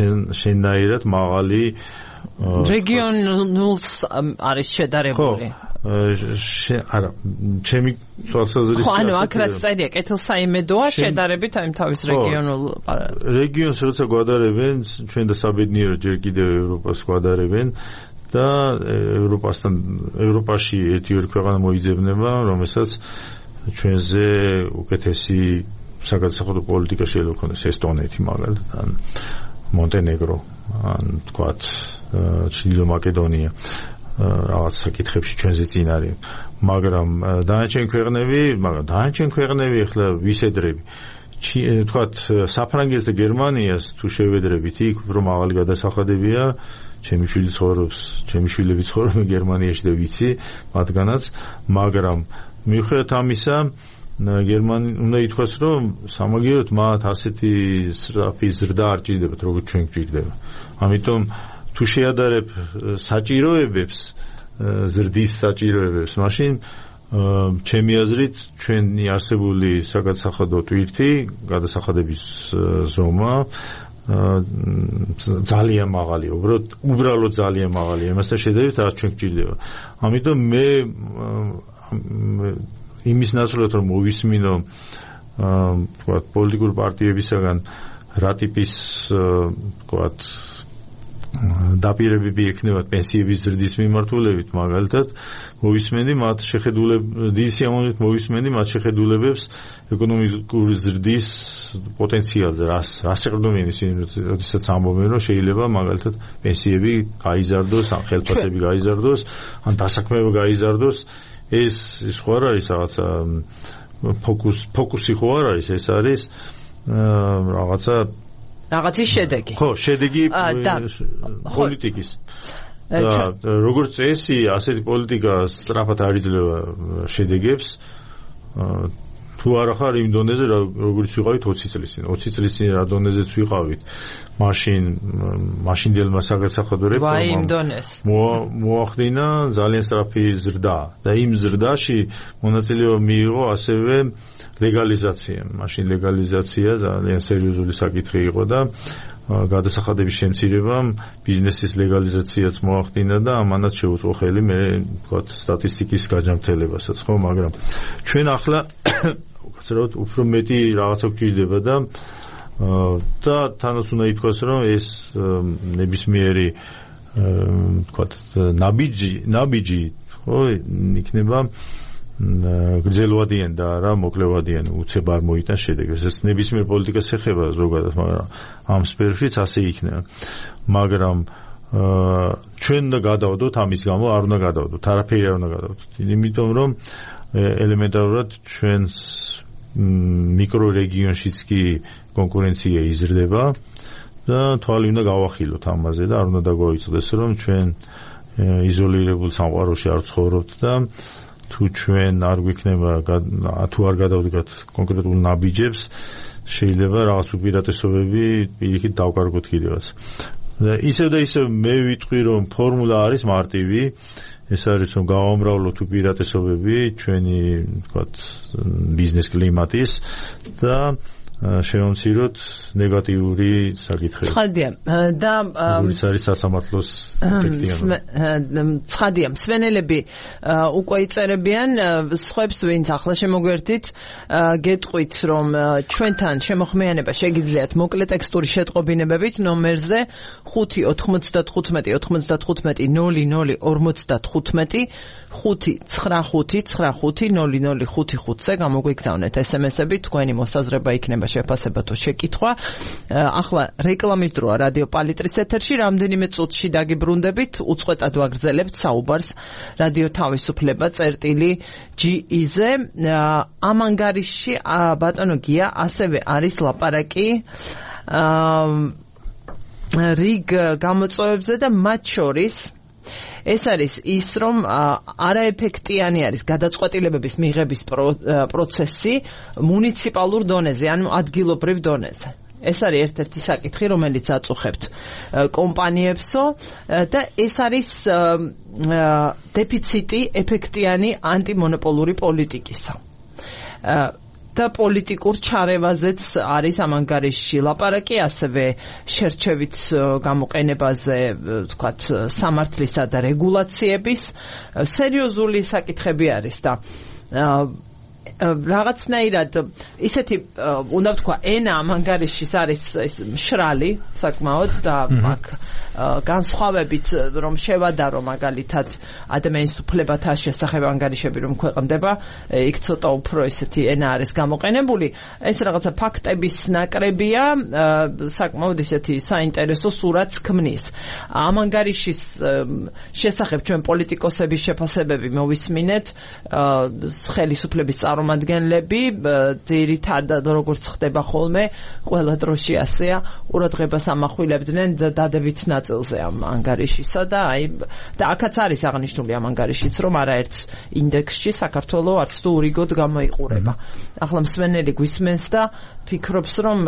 შენნაირად მაღალი რეგიონულს არის შედარებული. არა ჩემი თვალსაზრისით ანუ აქ რაც წერია კეთილსაიმედოა შედარებით აი თავის რეგიონულ რეგიონს როცა გვადარებენ ჩვენ და საბედნიერო ჯერ კიდევ ევროპას გვადარებენ და ევროპაში ერთი-ორი ქვეყანა მოიძებნება რომელსაც ჩვენზე უკეთესი საგადასახადო პოლიტიკა შეიძლება ქონდეს ესტონეთი მაგალითად ან მონტენეგრო ან თქვათ ჩრდილო მაკედონია რაღაც საკითხებში ჩვენზე წინ არის მაგრამ დანარჩენ ქვეყნები ახლა ვისედრები თქვათ საფრანგეთს და გერმანიას თუ შევედრებით იქ უფრო მაღალი გადასახადებია ჩემი შვილი ცხოვრობს ჩემი შვილები ცხოვრობენ გერმანიაში და ვიცი მათგანაც მაგრამ მიუხედავად ამისა გერმანია უნდა ითქვას რომ სამაგიეროდ მათ ასეთი სწრაფი ზრდა არ ჭირდებათ როგორც ჩვენ გვჭირდება ამიტომ თუ შეადარებ საჭიროებებს ზრდის საჭიროებებს მაშინ ჩემი აზრით ჩვენი არსებული საგადასახადო ტვირთი გადასახადების ზომა ძალიან მაღალია უბრალოდ ძალიან მაღალია იმასთან შედარებით რაც ჩვენ გვჭირდება ამიტომ მე იმის ნაცვლად რომ მოვისმინო თქვათ პოლიტიკური პარტიებისაგან რა ტიპის თქვათ დაპირებები ექნებათ პენსიების ზრდის მიმართულებით მაგალითად მოვისმენდი მათ შეხედულებებს სიამოვნებით მოვისმენდი მათ შეხედულებებს ეკონომიკური ზრდის პოტენციალზე რას შეყრდნობიან ისინი როდესაც ამბობენ რომ შეიძლება მაგალითად პენსიები გაიზარდოს ან ხელფასები გაიზარდოს ან დასაქმება გაიზარდოს ეს ხო არ არის რაღაცა ფოკუსი ხო არ არის ეს არის რაღაცის შედეგი ხო შედეგი პოლიტიკის და როგორც წესი ასეთი პოლიტიკა სწრაფად არ იძლევა შედეგებს თუ არ ახარ იმ დონეზე როგორც ვიყავით 20 წლის წინ 20 წლის წინ რა დონეზეც ვიყავით მაშინდელმა საგადასახადო რეფორმამ მოახდინა ძალიან სწრაფი ზრდა და იმ ზრდაში მონაწილეობა მიიღო ასევე ლეგალიზაცია მაშინ ლეგალიზაცია ძალიან სერიოზული საკითხი იყო და გადასახადების შემცირებამ ბიზნესის ლეგალიზაციაც მოახდინა და ამანაც შეუწყო ხელი მე ვთქვათ სტატისტიკის გაჯამრთელებასაც ხო მაგრამ ჩვენ ახლა უკაცრავად უფრო მეტი რაღაცა გვჭირდება და თანაც უნდა ითქვას რომ ეს ნებისმიერი ვთქვათ ნაბიჯი ხო იქნება გრძელვადიან და არა მოკლევადიან უცებ არ მოიტანს შედეგს ეს ნებისმიერ პოლიტიკას ეხება ზოგადად მაგრამ ამ სფეროშიც ასე იქნება მაგრამ ჩვენ უნდა გადავდოთ ამის გამო არ უნდა გადავდოთ არაფერი არ უნდა გადავდოთ იმიტომ რომ ელემენტარულად ჩვენს მიკრორეგიონშიც კი კონკურენცია იზრდება და თვალი უნდა გავახილოთ ამაზე და არ უნდა დაგვაიწყდეს რომ ჩვენ იზოლირებულ სამყაროში არ ვცხოვრობთ და თუ ჩვენ არ გვიქნება თუ არ გადავდგათ კონკრეტულ ნაბიჯებს შეიძლება რაღაც უპირატესობები პირიქით დავკარგოთ კიდევაც და ისევ მე ვიტყვი რომ ფორმულა არის მარტივი ეს არის რომ გავამრავლოთ უპირატესობები ჩვენი ვთქვათ ბიზნეს კლიმატის და შევამციროთ ნეგატიური საკითხები. ცხადია და ის არის სასამართლოს ეფექტიანობა. ცხადია, მსვენელები უკვე იწერებიან სხვებს ვინც ახლა შემოგვერთით გეტყვით რომ ჩვენთან შემოხმიანება შეგიძლიათ მოკლე ტექსტური შეტყობინებებით ნომერზე 595-95-00-55-00-55-00-55-ზე გამოგვიგზავნეთ SMS-ები თქვენი მოსაზრება იქნება შეფასება თუ შეკითხვა. ახლა რეკლამის დროა რადიო პალიტრის ეთერში რამდენიმე წუთში დაგიბრუნდებით უწყვეტად ვაგრძელებთ საუბარს რადიო თავისუფლება წერტილი.GE-ზე ამ ანგარიშში ბატონო გია ასევე არის ლაპარაკი რიგ გამოწვევებზე და მათ შორის ეს არის ის რომ არაეფექტიანი არის გადაწყვეტილებების მიღების პროცესი მუნიციპალურ დონეზე ანუ ადგილობრივ დონეზე ეს არის ერთ-ერთი საკითხი რომელიც აწუხებთ კომპანიებსო და ეს არის დეფიციტი ეფექტიანი ანტიმონოპოლური პოლიტიკისა და პოლიტიკურ ჩარევაზეც არის ამ ანგარიშში ლაპარაკი, ასევე შერჩევით გამოყენებაზე, ვთქვათ, სამართლისა და რეგულაციების სერიოზული საკითხები არის და რაღაცნაირად ისეთი უნდა ვთქვა ენა ამ ანგარიშის არის მშრალი საკმაოდ და აქ განსხვავებით რომ შევადარო მაგალითად ადამიანის უფლებათა შესახებ ანგარიშები რომ ქვეყნდება იქ ცოტა უფრო ისეთი ენა არის გამოყენებული ეს რაღაცა ფაქტების ნაკრებია საკმაოდ ისეთი საინტერესო სურათს ქმნის ამ ანგარიშის შესახებ ჩვენ პოლიტიკოსების შეფასებები მოვისმინეთ ხელისუფლების წარმომადგენლები ძირითადად როგორც ხდება ხოლმე ყველა დროში ასეა ყურადღებას ამახვილებდნენ დადებით ნაწილზე ამ ანგარიშისა და აი და აქაც არის აღნიშნული ამ ანგარიშიც რომ არაერთ ინდექსში საქართველოს არც თუ ურიგოდ გამოიყურება ახლა მსმენელი გვისმენს და ფიქრობს რომ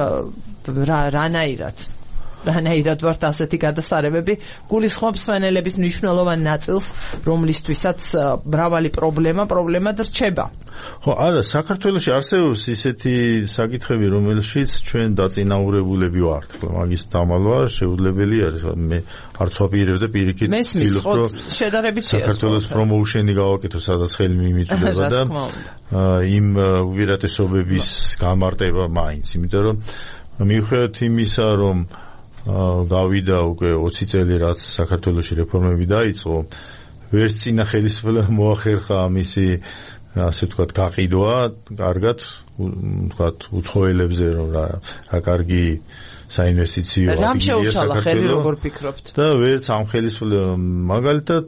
რანაირად ვართ ასეთი გადასარევები გულისხმობს მსმენელების მნიშვნელოვან ნაწილს რომლისთვისაც მრავალი პრობლემად რჩება ხო არა საქართველოში არსებობს ისეთი საკითხები რომელშიც ჩვენ დაწინაურებულები ვართ მაგის დამალვა შეუძლებელი არის მე არც ვაპირებ და პირიქით ვთქვი შედარებით საქართველოს პრომოუშენი გავაკეთო სადაც ხელი მიმიწვდება და იმ უპირატესობების გამარტება მაინც იმიტომ რომ მიუხედავად იმისა რომ გავიდა უკვე 20 წელი რაც საქართველოში რეფორმები დაიწყო ვერც წინა ხელისუფლებამ მოახერხა მისი ასე ვთქვათ გაყიდვა კარგად ვთქვათ უცხოელებზე რომ რა კარგი საინვესტიციო რამ შეუშალა ხელი როგორ ფიქრობთ და ვერც ამ ხელისუფლებამ მაგალითად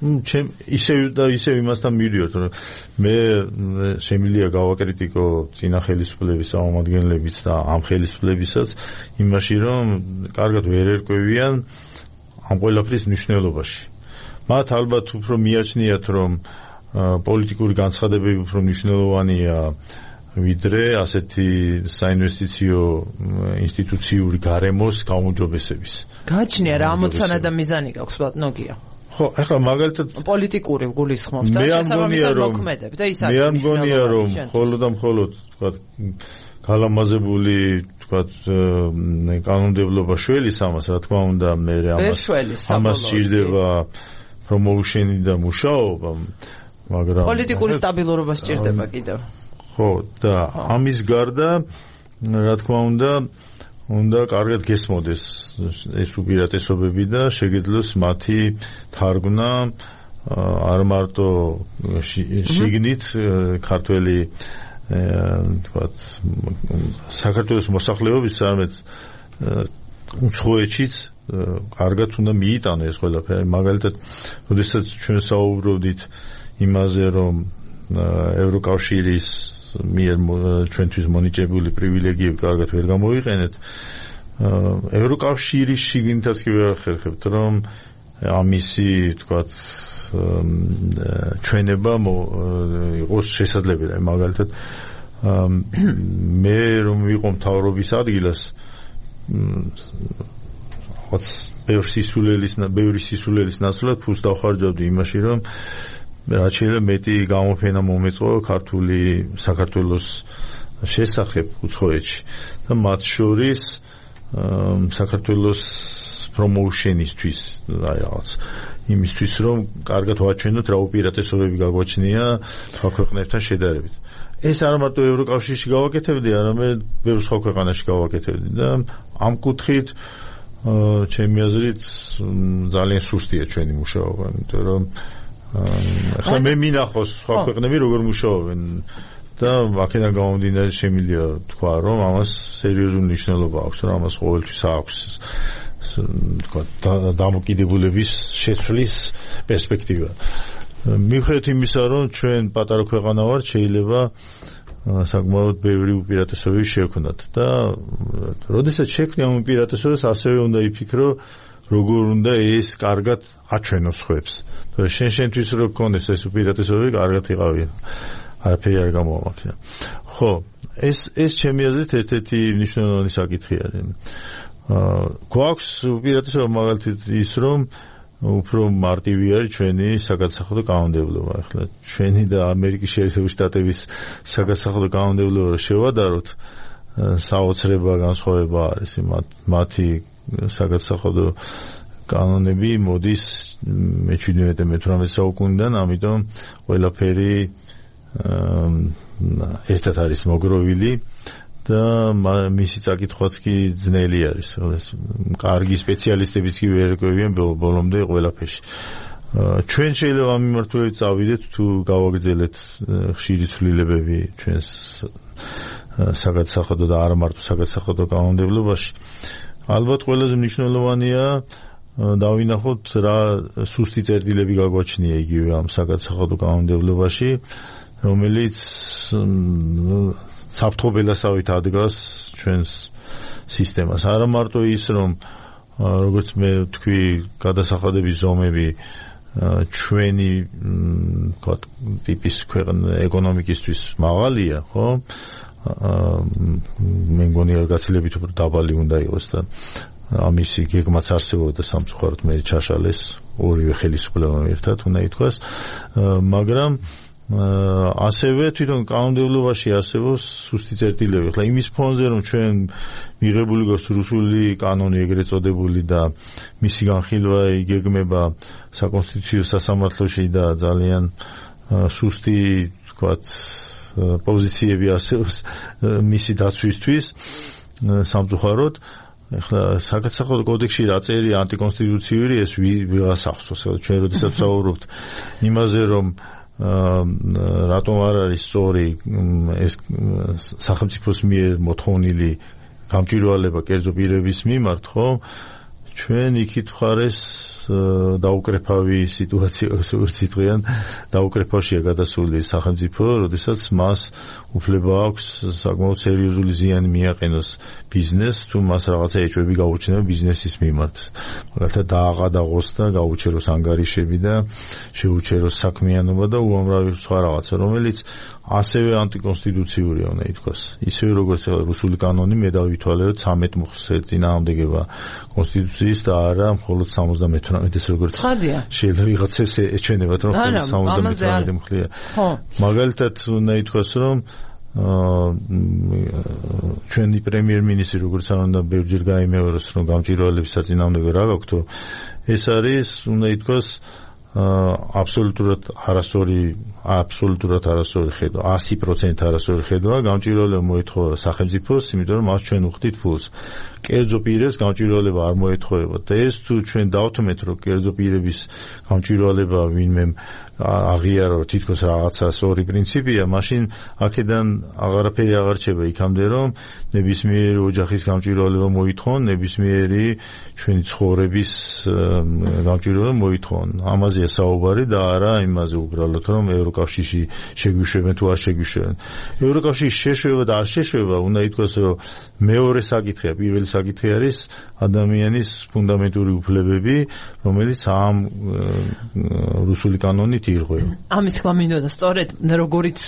ისევ იმასთან მივიდიოთ რომ მე შემიძლია გავაკრიტიკო წინა ხელისუფლების წარმომადგენლებიც და ამ ხელისუფლებისაც იმაში რომ კარგად ვერ ერკვევიან ამ ყველაფრის მნიშვნელობაში მათ ალბათ უფრო მიაჩნიათ რომ პოლიტიკური განცხადებები უფრო მნიშვნელოვანია ვიდრე ასეთი საინვესტიციო ინსტიტუციური გარემოს გაუმჯობესების. გააჩნია რა ამოცანა და მიზანი გაქვს ბატონოგია. ხო, ახლა მაგალითად პოლიტიკური გულისხმობთ და შესაბამისად მოქმედებ და ის არის. მე მგონია რომ მხოლოდ და მხოლოდ თქვა გალამაზებული თქვა კანონმდებლობა შველის ამას რა თქმა უნდა მე ამას სჭირდება პრომოუშენი და მუშაობა მაგრამ პოლიტიკური სტაბილურობა სჭირდება კიდევ. ხო და ამის გარდა რა თქმა უნდა კარგად გესმოდეს ეს უპირატესობები და შეგეძლოს მათი თარგმნა არ მარტო შიგნით ქართველი თქვათ საქართველოს მოსახლეობის არამედ უცხოეთშიც კარგად უნდა მიიტანო ეს ყველაფერი მაგალითად როდესაც ჩვენ საუბრობდით იმაზე რომ ევროკავშირის მიერ ჩვენთვის მონიჭებული პრივილეგიები კარგად ვერ გამოვიყენეთ ევროკავშირის შიგნითაც კი ვერ ახერხებთ რომ ამისი თქვათ ჩვენება იყოს შესაძლებელი მაგალითად მე რომ ვიყო მთავრობის ადგილას ხოც ბევრი სისულელის ნაცვლად ფულს დავხარჯავდი იმაში რომ რაც შეიძლება მეტი გამოფენა მომეწყო ქართული საქართველოს შესახებ უცხოეთში და მათ შორის საქართველოს პრომოუშენისთვის აი რაღაც იმისთვის რომ კარგად ვაჩვენოთ რა უპირატესობები გაგვაჩნია სხვა ქვეყნებთან შედარებით ეს არ მარტო ევროკავშირში გავაკეთებდი არამედ ბევრ სხვა ქვეყანაში გავაკეთებდი და ამ კუთხით ჩემი აზრით ძალიან სუსტია ჩვენი მუშაობა იმიტომ რომ ახლა მე მინახავს სხვა ქვეყნები როგორ მუშაობენ და აქედან გამომდინარე შემიძლია თქვა რომ ამას სერიოზული მნიშვნელობა აქვს რომ ამას ყოველთვის აქვს თქვა დამოკიდებულების შეცვლის პერსპექტივა მიუხედავად იმისა რომ ჩვენ პატარა ქვეყანა ვართ შეიძლება საკმაოდ ბევრი უპირატესობები შევქნათ და როდესაც შექმნია ამ უპირატესობას ასევე უნდა იფიქრო როგორ უნდა ეს კარგად აჩვენოს ხვებს. შენთვის რო გქონდეს ეს უპირატესობები, კარგად იყავი. არაფერი არ გამოამახსენა. ხო, ეს ჩემი აზრით ერთ-ერთი მნიშვნელოვანი საკითხი არის. გვაქვს უპირატესობა მაგალითად ის რომ უფრო მარტივი არის ჩვენი საგადასახადო კანონმდებლობა. ახლა ჩვენი და ამერიკის შეერთებული შტატების საგადასახადო კანონმდებლობა შევადაროთ, საოცრება განსხვავება არის. მათი საგადასახადო კანონები მოდის მე-17-18 საუკუნიდან, ამიტომ ყველაფერი ერთად არის მოგროვილი და მისი წაკითხვაც კი ძნელი არის. კარგი სპეციალისტებიც კი ვერ ყვევიან ბოლომდე ყველაფერში. ჩვენ შეიძლება ამ მიმართულებით წავიდეთ თუ გავაგრძელეთ ხშირი ცვლილებები ჩვენს საგადასახადო და არა მარტო საგადასახადო კანონმდებლობაში. ალბათ ყველაზე მნიშვნელოვანია დავინახოთ რა სუსტი წერტილები გაგვაჩნია იგივე ამ საგადასახადო კანონმდებლობაში, რომელიც საფრთხობელასავით ადგას ჩვენს სისტემას. არა მარტო ის, რომ როგორც მე თქვი, გადასახადების ზომები ჩვენი ტიპის ეკონომიკისთვის მაღალია, ხო? მე მგონი არ გაცილებით უფრო დაბალი უნდა იყოს და ამისი გეგმაც არსებობდა სამწუხაროდ მე ჩაშალეს ორივე ხელისუფლებამ ერთად უნდა ითქვას, მაგრამ ასევე თვითონ კანონმდებლობაში არსებობს სუსტი წერტილები. ახლა იმის ფონზე, რომ ჩვენ მიღებული გვაქვს რუსული კანონი ეგრეთ წოდებული და მისი განხილვა იგეგმება საკონსტიტუციო სასამართლოში და ძალიან სუსტი, ვთქვათ, პოზიციები არსებობს მისი დაცვისთვის სამწუხაროდ. ახლა საგადასახადო კოდექსში რა წერი ანტიკონსტიტუციური, ეს ვიღას ახსოვს. ჩვენ როდესაც ვსაუბრობთ იმაზე, რომ რატომ არ არის სწორი ეს სახელმწიფოს მიერ მოთხოვნილი გამჭვირვალება კერძო პირების მიმართ, ხო? ჩვენ იქით მხარეს დაუკრეფავი სიტუაცია, როგორც იტყვიან, დაუკრეფავშია გადასული სახელმწიფო, როდესაც მას უფლება აქვს საკმაოდ სერიოზული ზიანი მიაყენოს ბიზნესს, თუ მას რაღაცა ეჭვები გაუჩნდება ბიზნესის მიმართ. მაგალითად დააყადაღოს და გაუჩეროს ანგარიშები და შეუჩეროს საქმიანობა და უამრავი სხვა რაღაცა, რომელიც ასევე ანტიკონსტიტუციურია უნდა ითქვას. ისევე როგორც რუსული კანონი, მე დავითვალე, რომ 13 მოხს წინააღმდეგება კონსტიტუციის და არა მხოლოდ 78-ს, როგორც შეიძლება ვიღაცებს ეჩვენებათ, რომ 78 მხლია. მაგალითად უნდა ითქვას, რომ ჩვენი პრემიერ-მინისტრი, როგორც არ უნდა ბევრჯერ გაიმეოროს, რომ გამჭვირვალების საწინააღმდეგო რა გაქვთო, ეს არის, უნდა ითქვას, აბსოლუტურად არასწორი ხედვა, 100% არასწორი ხედვა. გამჭვირვალება მოეთხოვა სახელმწიფოს, იმიტომ რომ მას ჩვენ უხდით ფულს. კერძო პირებს გამჭვირვალება არ მოეთხოვება და ეს თუ ჩვენ დავთმეთ, რომ კერძო პირების გამჭვირვალება ვინმე აღიარო თითქოს რაღაცა სწორი პრინციპია, მაშინ აქედან აღარაფერი აღარ რჩება იქამდე, რომ ნებისმიერი ოჯახის გამჭვირვალება მოითხოვონ, ნებისმიერი ჩვენი ცხოვრების გამჭვირვალება მოითხოვონ. ამაზეა საუბარი და არა იმაზე უბრალოდ, რომ ევროკავშირში შეგვიშვებენ თუ არ შეგვიშვებენ. ევროკავშირში შეშვება და არ შეშვება, უნდა ითქვას, რომ მეორე საკითხია, პირველი საკითხი არის ადამიანის ფუნდამენტური უფლებები, რომელიც ამ რუსული კანონით ირღვევა. ამის თქმა მინდოდა სწორედ როგორიც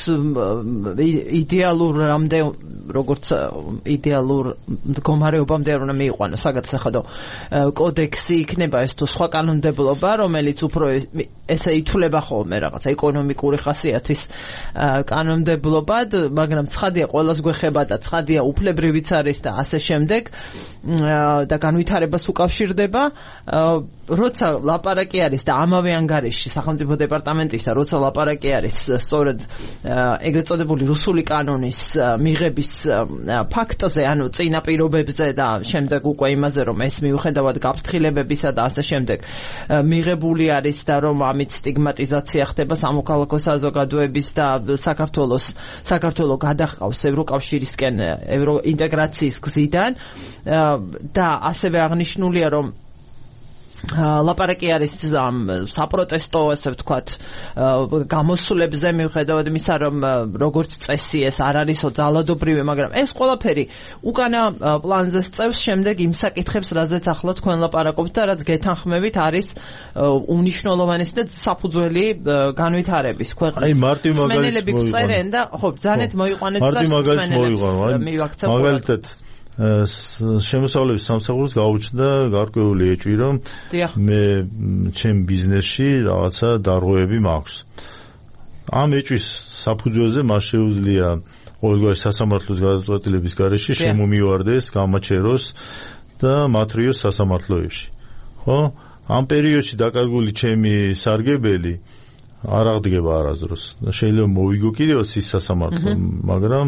როგორც იდეალურ მდგომარეობამდე არ უნდა მიიყვანოს საგადასახადო კოდექსი იქნება ეს თუ სხვა კანონმდებლობა, რომელიც უფრო ესე ითვლება ხოლმე რაღაცა ეკონომიკური ხასიათის კანონმდებლობად, მაგრამ ცხადია ყველას გვეხება და ცხადია უფლებრივიც არის და ასე შემდეგ და განვითარებას უკავშირდება. როცა ლაპარაკი არის და ამავე ანგარიშში სახელმწიფო დეპარტამენტისა, როცა ლაპარაკი არის სწორედ ეგრეთ წოდებული რუსული კანონის მიღების ფაქტზე, ანუ წინაპირობებზე და შემდეგ უკვე იმაზე, რომ ეს მიუხედავად გაფრთხილებებისა და ასე შემდეგ მიღებული არის და რომ ამით სტიგმატიზაცია ხდება სამოქალაქო საზოგადოების და საქართველო გადაჰყავს ევროკავშირისკენ ევროინტეგრაციის გზიდან და ასევე აღნიშნულია, რომ ლაპარაკი არის საპროტესტო, ასე ვთქვათ, გამოსვლებზე, მიუხედავად იმისა, რომ როგორც წესი ეს არ არისო ძალადობრივი, მაგრამ ეს ყველაფერი უკანა პლანზე სწევს შემდეგ იმ საკითხებს, რაზეც ახლა თქვენ ლაპარაკობთ და რაც გეთანხმებით არის უნიშნულოვანესი და საფუძველი განვითარების ქვეყნის. სმენელები გწერენ და ხო, ბრძანეთ მოიყვანეთ და სმენელებს მივაქცევთ. მაგალითად შემოსავლების სამსახურს გაუჩნდა გარკვეული ეჭვი, რომ მე ჩემ ბიზნესში რაღაცა დარღვევები მაქვს. ამ ეჭვის საფუძველზე მას შეუძლია ყოველგვარი სასამართლოს გადაწყვეტილების გარეშე შემომივარდეს, გამაჩეროს და მათრიოს სასამართლოებში. ხო? ამ პერიოდში დაკარგული ჩემი სარგებელი არ აღდგება არასდროს. შეიძლება მოვიგო კიდევაც ის სასამართლო, მაგრამ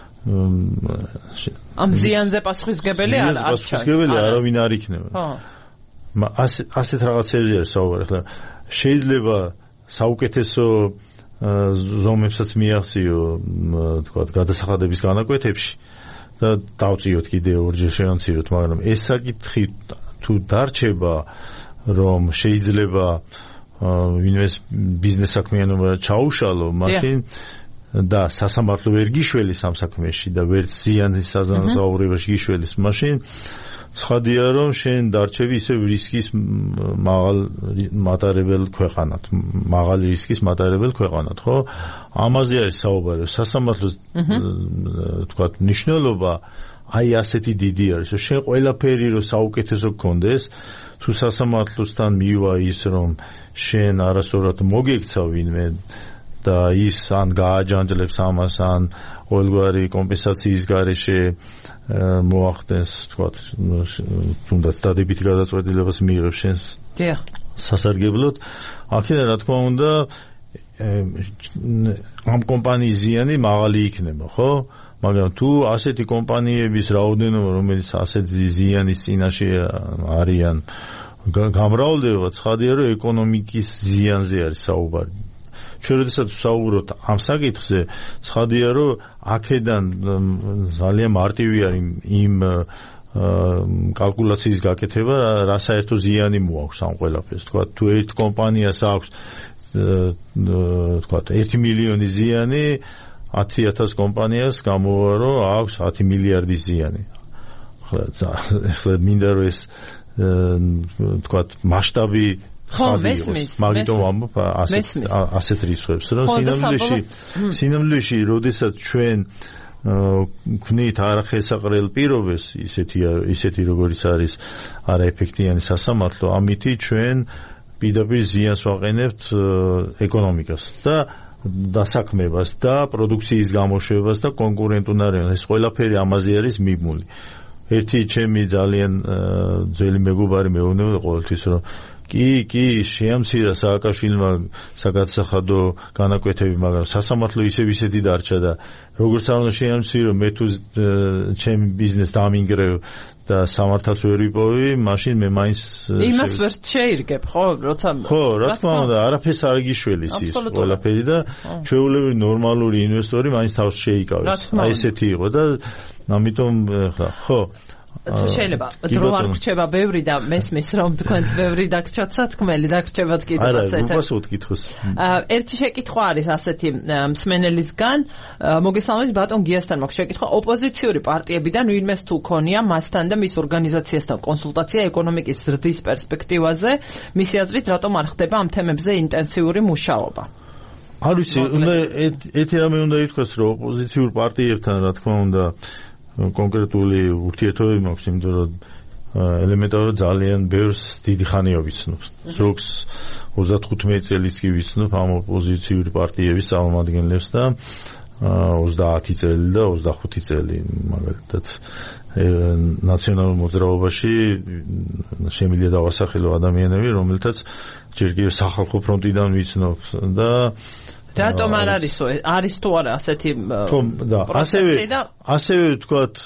ამ ზიანზე პასუხისმგებელი არ არის. პასუხისმგებელი არავინ არ იქნება. ხო. ასეთ რაღაცებზე არის საუბარი. ხლა შეიძლება საუკეთესო ზომებსაც მიაღწიო, თქვათ, გადასახადების განაკვეთებში და დავწიოთ კიდევ ორჯერ შევამციროთ, მაგრამ ეს საკითხი თუ დარჩება, რომ შეიძლება ვინმეს ბიზნეს საქმიანობა ჩაუშალო, მაშინ და სასამართლო ვერ გიშველის ამ საქმეში და ვერ ზიანის საზანაზაურებაში გიშველის, მაშინ ცხადია, რომ შენ დარჩები ისევ რისკის მატარებელ ქვეყანად, მაღალი რისკის მატარებელ ქვეყანად, ხო? ამაზე არის საუბარი. სასამართლოს თქვათ მნიშვნელობა აი ასეთი დიდი არის, რომ შენ ყველაფერი რომ საუკეთესო გქონდეს, თუ სასამართლოსთან მივა ის, რომ შენ არასწორად მოგექცა ვინმე და ის ან გააჯანჯლებს ამას, ან ყოველგვარი კომპენსაციის გარეშე მოახდენს, თქვათ, თუნდაც დადებითი გადაწყვეტილებას მიიღებს შენს სასარგებლოდ. აქედან რა თქმა უნდა ამ კომპანიის ზიანი მაღალი იქნება, ხო? მაგრამ თუ ასეთი კომპანიების რაოდენობა, რომელიც ასეთი ზიანის წინაშე არიან, გამრავლდება, ცხადია, რომ ეკონომიკის ზიანზე არის საუბარი. ჩვენ როდესაც ვსაუბრობთ ამ საკითხზე, ცხადია, რომ აქედან ძალიან მარტივი არის იმ კალკულაციის გაკეთება, რა საერთო ზიანი მოაქვს ამ ყველაფერს. თქვათ, თუ ერთ კომპანიას აქვს თქვათ 1 მილიონი ზიანი, 10,000 კომპანიას გამოვა, რომ აქვს 10 მილიარდი ზიანი. ახლა მინდა რომ ეს თქვათ მასშტაბი მაგიტომ ამბობ ასეთ რიცხვებს, რომ სინამდვილეში, როდესაც ჩვენ გვქნით არახელსაყრელ პირობებს, ისეთი როგორიც არის არაეფექტიანი სასამართლო, ამითი ჩვენ პირდაპირ ზიანს ვაყენებთ ეკონომიკას და დასაქმებას და პროდუქციის გამოშვებას და კონკურენტუნარებას. ეს ყველაფერი ამაზე არის მიბმული. ერთი ჩემი ძალიან ძველი მეგობარი მეუბნება ყოველთვის, რომ კი, შეამცირა სააკაშვილმა საგადასახადო განაკვეთები, მაგრამ სასამართლო ისეთი დარჩა და როგორც არ უნდა შეამცირო, მე თუ ჩემი ბიზნეს დამინგრევ და სამართალს ვერ ვიპოვი, მაშინ მე მაინც იმას ვერ შეირგებ, ხო? როცა ხო, რა თქმა უნდა, არაფერს არ გიშველის ის ყველაფერი და ჩვეულებრივი ნორმალური ინვესტორი მაინც თავს შეიკავებს. აი ესეთი იყო და ამიტომ ხო თუ შეიძლება დრო არ გრჩება ბევრი და მესმის რომ თქვენც ბევრი დაგრჩათ სათქმელი დაგრჩებათ კიდევაც ერთ. არა, უბრალოდ კითხოს. ერთი შეკითხვა არის ასეთი მსმენელისგან, მოგესალმებით ბატონ გიასთან მაქვს შეკითხვა, ოპოზიციური პარტიებიდან ვინმეს თუ ქონია მასთან და მის ორგანიზაციასთან კონსულტაცია ეკონომიკის ზრდის პერსპექტივაზე, მისი აზრით რატომ არ ხდება ამ თემებზე ინტენსიური მუშაობა? არ ვიცი, ერთი რამე უნდა ითქვას, რომ ოპოზიციურ პარტიებთან რა თქმა უნდა კონკრეტული ურთიერთობები მაქვს, იმიტომ რომ ელემენტარულად ძალიან ბევრს დიდი ხანია ვიცნობ. ზოგს 35 წელიც კი ვიცნობ ამ ოპოზიციური პარტიების წარმომადგენლებს და 30 წელი და 25 წელი, მაგალითად ნაციონალურ მოძრაობაში შემიძლია დავასახელო ადამიანები, რომელთაც ჯერ კიდევ სახალხო ფრონტიდან ვიცნობ და რატომ არ არის თუ არა ასეთი პროცესი და ასევე ვთქვათ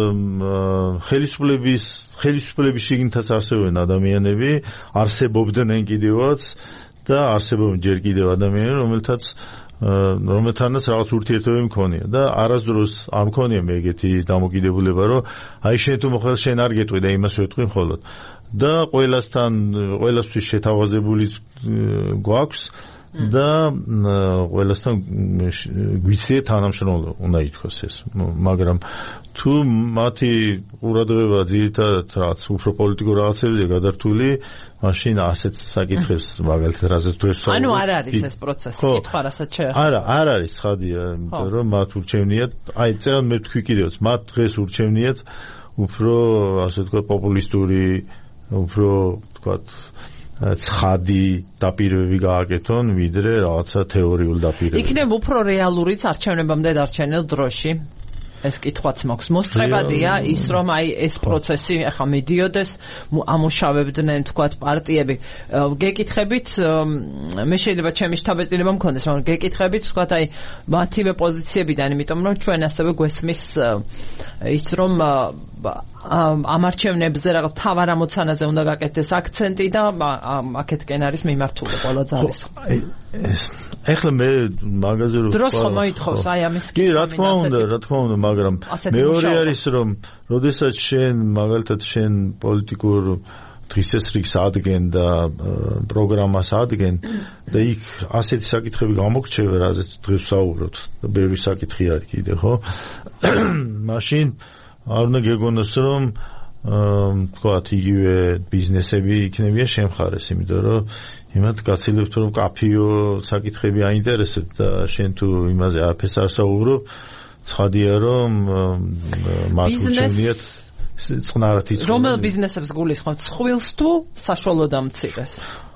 ხელისუფლების შიგნითაც არსებობენ ადამიანები, არსებობდნენ კიდევაც და არსებობენ ჯერ კიდევ ადამიანები, რომელთანაც რაღაც ურთიერთობები მქონია და არასდროს არ მქონია მე ეგეთი დამოკიდებულება, რომ აი შენ თუ მოხდა შენ არ გეტყვი და იმას ვეტყვი მხოლოდ და ყველასთვის შეთავაზებული გვაქვს და ყველასთან გვიცია თანამშრომლობა, უნდა ითქვას ეს, მაგრამ თუ მათი ყურადღება ძირითადად რაღაც უფრო პოლიტიკურ რაღაცებზე გადართული, მაშინ ასეთ საკითხებს მაგალითად რაზეც თუ ეს ანუ არ არის ეს პროცესი, კითხვა რასაც არა, არ არის ცხადია, იმიტომ რომ მათ ურჩევნიათ, აი წერან მე თქვი კიდევაც, მათ დღეს ურჩევნიათ უფრო ასე ვთქვათ პოპულისტური, უფრო ვთქვათ ცხადი დაპირებები გააკეთონ, ვიდრე რაღაცა თეორიულ დაპირებები. იქნებ უფრო რეალურიც არჩევნებამდე დარჩენილ დროში. ეს კითხვაც მაქვს. მოსწრებადია ის, რომ აი ეს პროცესი ახლა მიდიოდეს, ამუშავებდნენ თქვათ პარტიები. გეკითხებით, მე შეიძლება ჩემი შთაბეჭდილება მქონდეს, მაგრამ გეკითხებით თქვათ აი მათივე პოზიციებიდან, იმიტომ რომ ჩვენ ასევე გვესმის ის, რომ ამ არჩევნებზე რაღაც თავარ ამოცანაზე უნდა გაკეთდეს აქცენტი და აქეთკენ არის მიმართული ყველა ძალის. ეხლა მე მაგაზე რო დროს ხომ მოითხოვს აი ამის კი რა თქმა უნდა, მაგრამ მეორე არის რომ როდესაც შენ მაგალითად შენ პოლიტიკურ დღესასრიგს ადგენ და პროგრამას ადგენ და იქ ასეთი საკითხები გამოგრჩება, რაზეც დღეს ვსაუბრობთ და ბევრი საკითხი არის კიდე, ხო? მაშინ არ უნდა გეგონოს რომ თქვათ იგივე ბიზნესები იქნებიან შენ მხარეს, იმიტომ რომ იმათ გაცილებთ რომ კაფეო საკითხები აინტერესებთ და შენ თუ იმაზე არაფერს არ საუბრობ, ცხადია რომ მათ უჩვენიათ წყნარად იწვევენ. რომელ ბიზნესებს გულისხმობთ, სხვილს თუ საშუალო დამცირეს?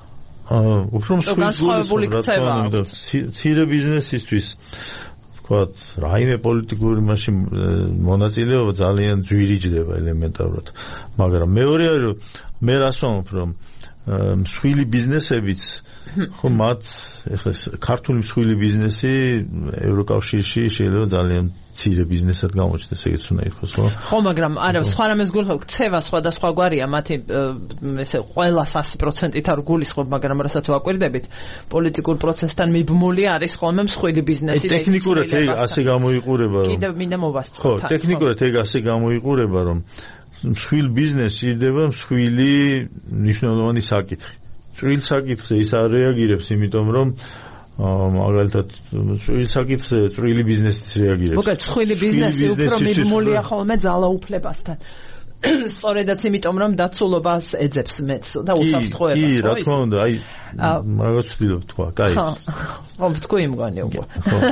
უფრო მსხვილს გულისხმობ, მცირე ბიზნესისთვის ვთქვათ, რაიმე პოლიტიკური მაშინ მონაწილეობა ძალიან ძვირიჯდება ელემენტარულად. მაგრამ მეორე არის რომ მე რას ვამბობ, რომ მსხვილი ბიზნესებიც ხო მათ ეხლა ქართული მსხვილი ბიზნესი ევროკავშირში შეიძლება ძალიან მცირე ბიზნესად გამოჩნდეს, ეგეც უნდა იყოს, ხო? ხო, მაგრამ არა, სხვა რამეს გულისხმობ, ქცევა სხვადასხვა გვარია, მათი ესე ყველა 100%-ით არ გულისხმობ, მაგრამ რასაც ვაკვირდებით, პოლიტიკურ პროცესთან მიბმული არის ხოლმე მსხვილი ბიზნესი. ტექნიკურად ეგ ასე გამოიყურება, რომ კიდევ მინდა მოვასწრო. ხო, ტექნიკურად ეგ ასე გამოიყურება, რომ მსხვილ ბიზნესს ჭირდება მსხვილი მნიშვნელოვანი საკითხი. წვრილ საკითხზე ის არ რეაგირებს, იმიტომ რომ მაგალითად წვრილ საკითხზე წვრილი ბიზნესიც რეაგირებს. მოგეთ, მსხვილი ბიზნესი უფრო მიბმულია ხოლმე ძალაუფლებასთან. სწორედაც იმიტომ რომ დაცულობას ეძებს მეც და უსაფრთხოებას. კი, რა თქმა უნდა, აი მაგას ვთქვი თქვა, კაი. ხო, ვთქვი მგონი უკვე.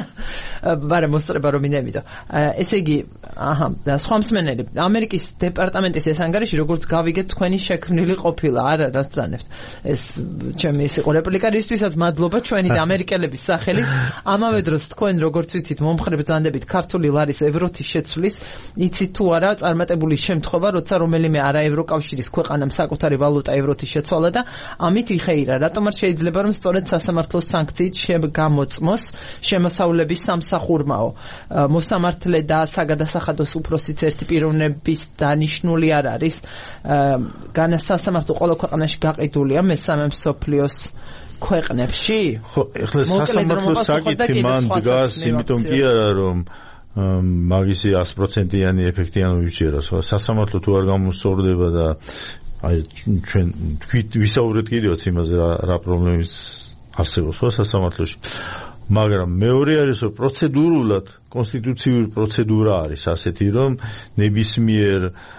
მაგრამ მოსწრება რომ მინემიდო. ესე იგი, და სხვა მსმენელი, ამერიკის დეპარტამენტის ეს ანგარიში როგორც გავიგეთ თქვენი შექმნილი ყოფილა, არა დასწანებთ. ეს ჩემი ის იყო რეპლიკა, რისთვისაც მადლობა ჩვენი და ამერიკელების სახელით. ამავე დროს თქვენ როგორც ვიცით, მომხრე ბრძანდებით ქართული ლარის ევროთის შეცვლის, იცით თუ არა წარმატებული შემთხვევა, როცა რომელიმე არაევროკავშირის ქვეყანამ საკუთარი ვალუტა ევროთის შეცვალა და ამით იხეირა. რატომ არ შეიძლება რომ სწორედ სასამართლოს სანქციით გამოწმოს შემოსავლების სამსახურმაო მოსამართლე და საგადასახადოს უფროსიც ერთი პიროვნების დანიშნული არ არის. განსასამართლო ყველა ქვეყანაში გაყიდულია მესამე მსოფლიოს ქვეყნებში? ხო, ეხლა სასამართლოს საკითხი მან დგას, იმიტომ კი არა რომ მაგისი 100%-იანი ეფექტი არ მივიჭეროს. სასამართლო თუ არ გამოსწორდება და აი ჩვენ ვისაუბრეთ კიდევაც იმაზე რა პრობლემის არსებობს სასამართლოში. მაგრამ მეორე არის რომ პროცედურულად კონსტიტუციური პროცედურა არის ასეთი, რომ ნებისმიერ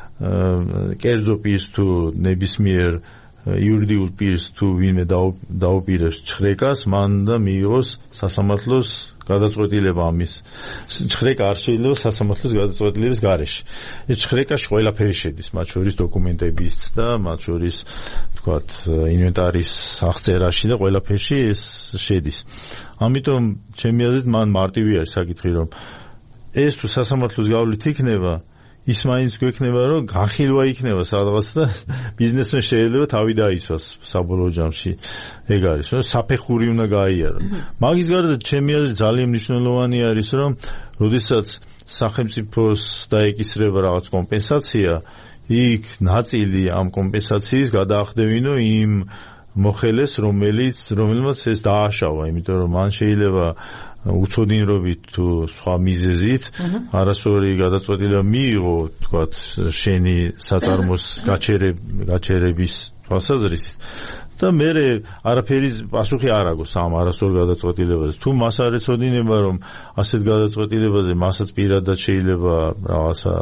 კერძო პირს თუ ნებისმიერ იურიდიულ პირს თუ ვინმე დაუპირებს ჩხრეკას, მან და მიიღოს სასამართლოს გადაწყვეტილება ამის. ჩხრეკა არ შეიძლება სასამართლოს გადაწყვეტილების გარეშე. ეს ჩხრეკაში ყველაფერი შედის, მათ შორის დოკუმენტებიც და მათ შორის თქვათ ინვენტარის აღწერაში და ყველაფერში ეს შედის. ამიტომ ჩემი აზრით მან მარტივი არის საკითხი, რომ ეს თუ სასამართლოს გავლით იქნება, ის მაინც გვექნება რომ განხილვა იქნება სადღაც და ბიზნესმენ შეიძლება თავი დაიცვას საბოლოო ჯამში. ეგ არის რომ საფეხური უნდა გაიარო. მაგის გარდა ჩემი აზრით ძალიან მნიშვნელოვანი არის რომ როდესაც სახელმწიფოს დაეკისრება რაღაც კომპენსაცია, იქ ნაწილი ამ კომპენსაციის გადაახდევინო იმ მოხელეს, რომელმაც ეს დააშავა, იმიტომ რომ მან შეიძლება უცოდინრობით თუ სხვა მიზეზით არასწორი გადაწყვეტილება მიიღო, თქვათ, შენი საწარმოს გაჩერების თვალსაზრისით და მე არაფერი პასუხი არ აქვს ამ არასწორ გადაწყვეტილებაზე. თუ მას არ ეცოდინება, რომ ასეთ გადაწყვეტილებაზე მასაც პირადად შეიძლება რაღაცა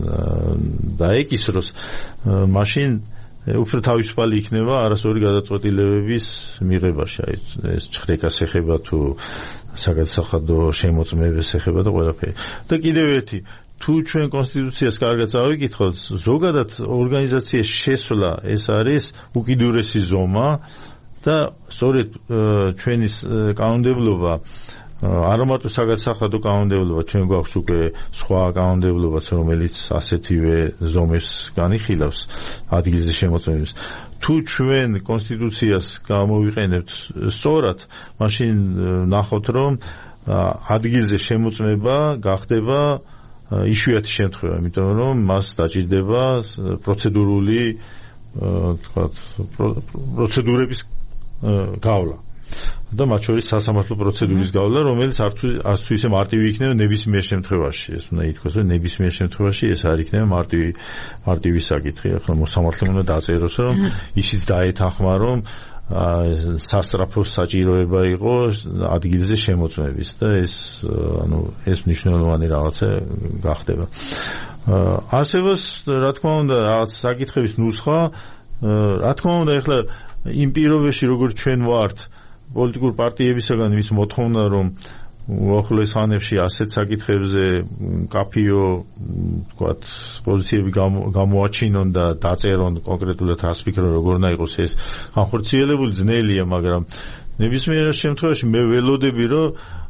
დაეკისროს, მაშინ უფრო თავისუფალი იქნება არასწორი გადაწყვეტილებების მიღებაში. აი ეს ჩხრეკას ეხება თუ საგადასახადო შემოწმების ეხება და ყველაფერი. და კიდევ ერთი, თუ ჩვენ კონსტიტუციას კარგად წავიკითხოთ, ზოგადად ორგანიზაციის შესვლა ეს არის უკიდურესი ზომა და სწორედ ჩვენი კანონმდებლობა არა მარტო საგადასახადო კანონმდებლობა, ჩვენ გვაქვს უკვე სხვა კანონმდებლობაც, რომელიც ასეთივე ზომებს განიხილავს ადგილზე შემოწმების. თუ ჩვენ კონსტიტუციას გამოვიყენებთ სწორად, მაშინ ნახოთ, რომ ადგილზე შემოწმება გახდება იშვიათი შემთხვევა, იმიტომ რომ მას დაჭირდება პროცედურული, თქვათ, პროცედურების გავლა. და მათ შორის სასამართლო პროცედურის გავლა, რომელიც არც თუ ისე მარტივი იქნება ნებისმიერ შემთხვევაში. ეს უნდა ითქვას, რომ ნებისმიერ შემთხვევაში ეს არ იქნება მარტივი საკითხი. ახლა მოსამართლემ უნდა დაწეროს, რომ ისიც დაეთანხმა, რომ სასწრაფო საჭიროება იყო ადგილზე შემოწმების და ეს მნიშვნელოვანი რაღაცა გახდება. არსებობს, რა თქმა უნდა, რაღაც საკითხების ნუსხა, რა თქმა უნდა, ახლა იმ პირობებში, როგორც ჩვენ ვართ, პოლიტიკურ პარტიებისაგან ის მოთხოვნა, რომ უახლოეს ხანებში ასეთ საკითხებზე კაფიო, თქვათ, პოზიციები გამოაჩინონ და დაწერონ კონკრეტულად რას ფიქრობენ, როგორ უნდა იყოს ეს განხორციელებული, ძნელია, მაგრამ ნებისმიერ შემთხვევაში მე ველოდები, რომ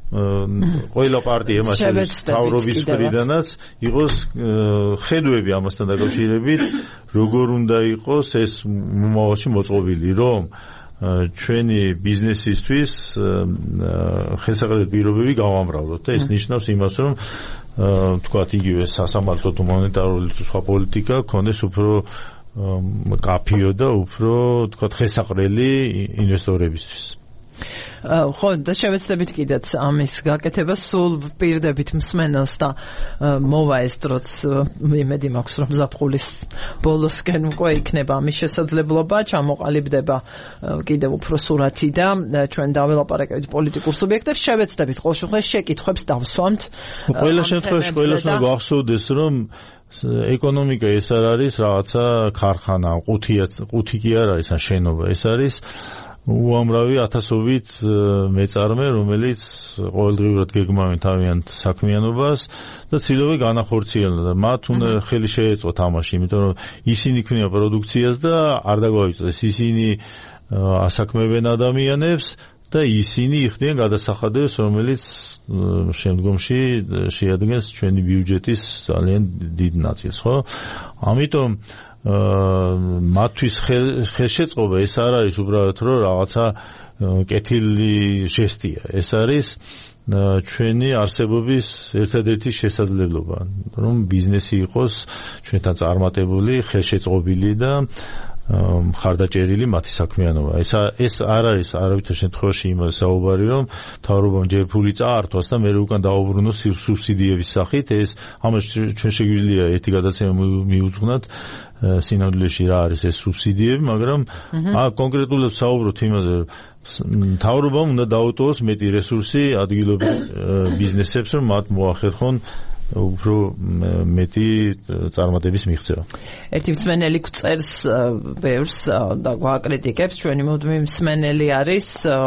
ყველა პარტია მასშტაბის თავრობის მხრიდანაც იყოს ხედვები ამასთან დაკავშირებით, როგორ უნდა იყოს ეს მომავალში მოწყობილი, რომ ჩვენი ბიზნესისთვის ხელსაყრელი პირობები გავამრავლოთ და ეს ნიშნავს იმას, რომ თქვათ იგივე სასამართლო თუ მონეტარული თუ სხვა პოლიტიკა ქონდეს უფრო კაფიო და უფრო თქვათ ხელსაყრელი ინვესტორებისთვის. ხო, და შევეცდებით კიდეც ამის გაკეთება, სულ პირდებით მსმენელს და მოვა ეს დროც იმედი მაქვს, რომ ზაფხულის ბოლოსკენ უკვე იქნება ამის შესაძლებლობა, ჩამოყალიბდება კიდევ უფრო სურათი და ჩვენ დაველაპარაკებით პოლიტიკურ სუბიექტებს, შევეცდებით ყოველ შემთხვევაში შეკითხვებს დავსვამთ. ყველა შემთხვევაში ყველას უნდა გვახსოვდეს, რომ ეკონომიკა ეს არ არის რაღაცა ქარხანა, ყუთი კი არ არის ან შენობა, ეს არის უამრავი ათასობით მეწარმე, რომელიც ყოველდღიურად გეგმავენ თავიანთ საქმიანობას და ცდილობენ განახორციელონ და მათ უნდა ხელი შეეწყოთ ამაში, იმიტომ რომ ისინი ქმნიან პროდუქციას და არ დაგვაიწეს, ისინი ასაქმებენ ადამიანებს და ისინი იხდიან გადასახადებს, რომელიც შემდგომში შეადგენს ჩვენი ბიუჯეტის ძალიან დიდ ნაწილს, ხო? ამიტომ მათთვის ხელშეწყობა ეს არ არის უბრალოდ რომ რაღაცა კეთილი ჟესტია, ეს არის ჩვენი არსებობის ერთადერთი შესაძლებლობა, რომ ბიზნესი იყოს ჩვენთან წარმატებული, ხელშეწყობილი და მხარდაჭერილი მათი საქმიანობა. ეს არ არის არავითარ შემთხვევაში იმას საუბარი, რომ მთავრობამ ჯერ ფული წაართვას და მე უკან დაუბრუნოს სუბსიდიების სახით. ეს ამას ჩვენ შეგვიძლია ერთი გადაცემა მიუძღვნათ სინამდვილეში რა არის ეს სუბსიდიები, მაგრამ კონკრეტულად საუბრობთ იმაზე, რომ მთავრობამ უნდა დაუტოვოს მეტი რესურსი ადგილობრივ ბიზნესებს, რომ მათ მოახერხონ უფრო მეტი წარმატების მიღწევა. ერთი მსმენელი გვწერს ბევრს და გვაკრიტიკებს, ჩვენი მუდმივი მსმენელი არის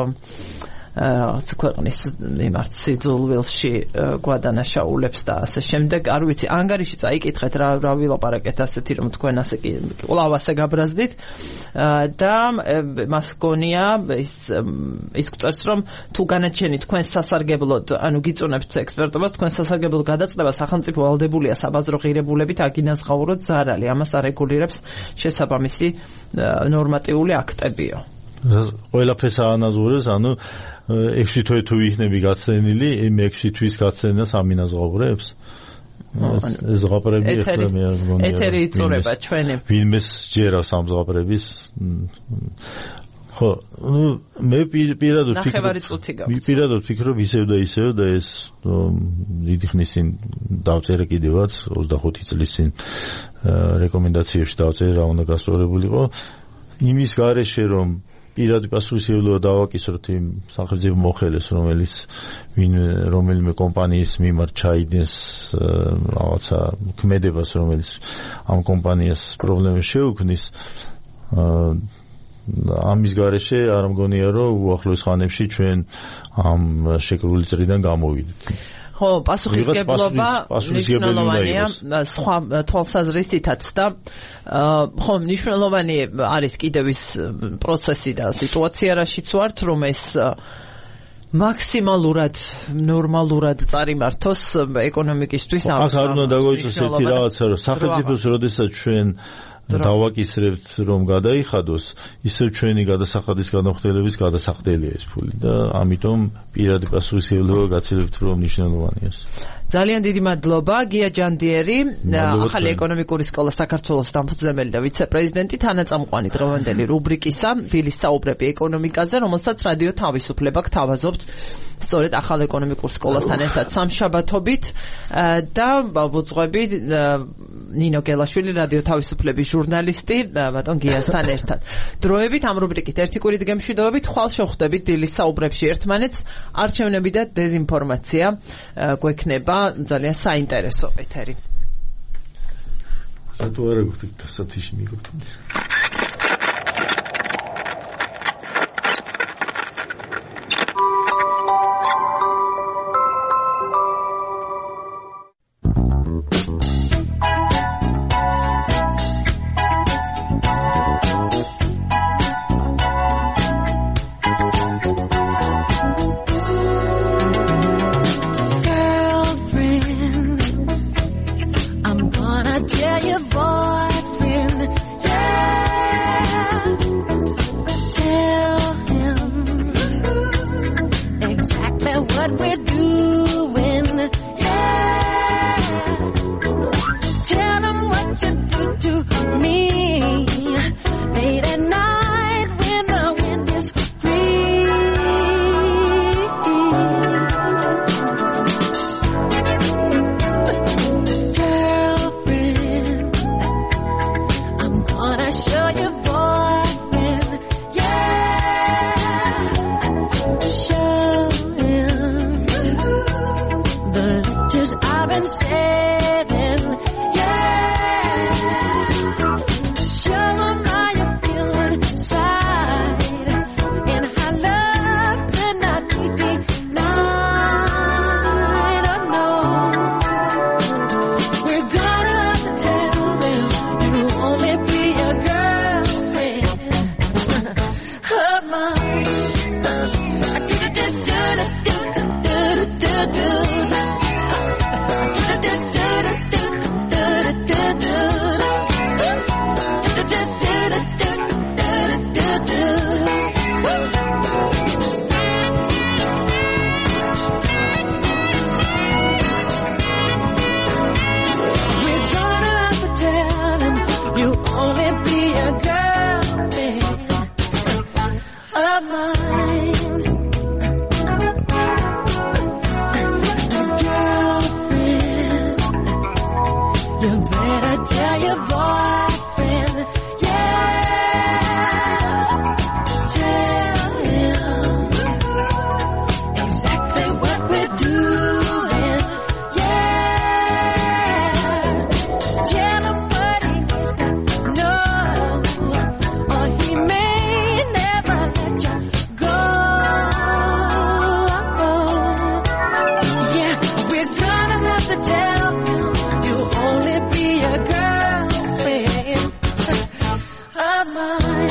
ქვეყნის მიმართ სიძულვილში გვადანაშაულებს და ასე შემდეგ. არ ვიცი, ანგარიში წაიკითხეთ რა ვილაპარაკეთ ასეთი, რომ თქვენ ასე კვლავ ასე გაბრაზდით და მას გონია ის გვწერს, რომ თუ განაჩენი თქვენ სასარგებლოდ, ანუ გიწუნებთ ექსპერტობას, თქვენ სასარგებლოდ გადაწყვეტა სახელმწიფო ვალდებულია საბაზრო ღირებულებით აგინაზღაუროთ ზარალი, ამას არეგულირებს შესაბამისი ნორმატიული აქტებიო. ყველაფერს აანაზღაურებს, ანუ 6 თვე თუ იქნები გაცდენილი, იმ 6 თვის გაცდენას ამინაზღაურებს. ეს ზღაპრები ახლა მე არ მგონია. ეთერი იწურება ჩვენი. ვინმეს ჯერავს ამ ზღაპრების. ხო, მე პირადად ვფიქრობ ისევ და ეს დიდი ხნის წინ დავწერე კიდევაც 25 წლის წინ რეკომენდაციებში დავწერე რა უნდა გასწორებულიყო. იმის გარეშე რომ პირადი პასუხისმგებლობა დავაკისროთ იმ სახელმწიფო მოხელეს, რომელიმე კომპანიის მიმართ ჩაიდენს რაღაცა ქმედებას, რომელიც ამ კომპანიას პრობლემებს შეუქმნის. ამის გარეშე არ მგონია, რომ უახლოეს ხანებში ჩვენ ამ შეკრული წრიდან გამოვიდეთ. ხო, პასუხისგებლობა მნიშვნელოვანია სხვა თვალსაზრისითაც და ხო, მნიშვნელოვანი არის კიდევ ის პროცესი და სიტუაცია, რაშიც ვართ, რომ ეს მაქსიმალურად ნორმალურად წარიმართოს ეკონომიკისთვის. აქ არ უნდა დაგვიწოს ერთი რაღაცა, რომ სახელმწიფოს როდესაც ჩვენ დავაკისრებთ რომ გადაიხადოს, ისევ ჩვენი გადასახადის განხორციელების გადასახდელია ეს ფული და ამიტომ პირადი პასუხისმგებლობა გაცილებით რომ მნიშვნელოვანია. ძალიან დიდი მადლობა გია ჯანდიერი, ახალი ეკონომიკური სკოლა საქართველოს დამფუძნებელი და ვიცე-პრეზიდენტი, თანაწამყვანი დღევანდელი რუბრიკისა დილის საუბრები ეკონომიკაზე, რომელსაც რადიო თავისუფლება გთავაზობთ სწორედ ახალ ეკონომიკურ სკოლასთან ერთად სამშაბათობით და ვუძღვები ნინო გელაშვილი რადიო თავისუფლების ჟურნალისტი ბატონ გიასთან ერთად. დროებით ამ რუბრიკით ერთი კვირით გემშვიდობებით, ხვალ შევხვდებით დილის საუბრებში ერთმანეთს. არჩევნები და დეზინფორმაცია გვექნება ძალიან საინტერესო ეთერი. რატო არ აგვიხდით დასათიში მიკროფონი? Mine.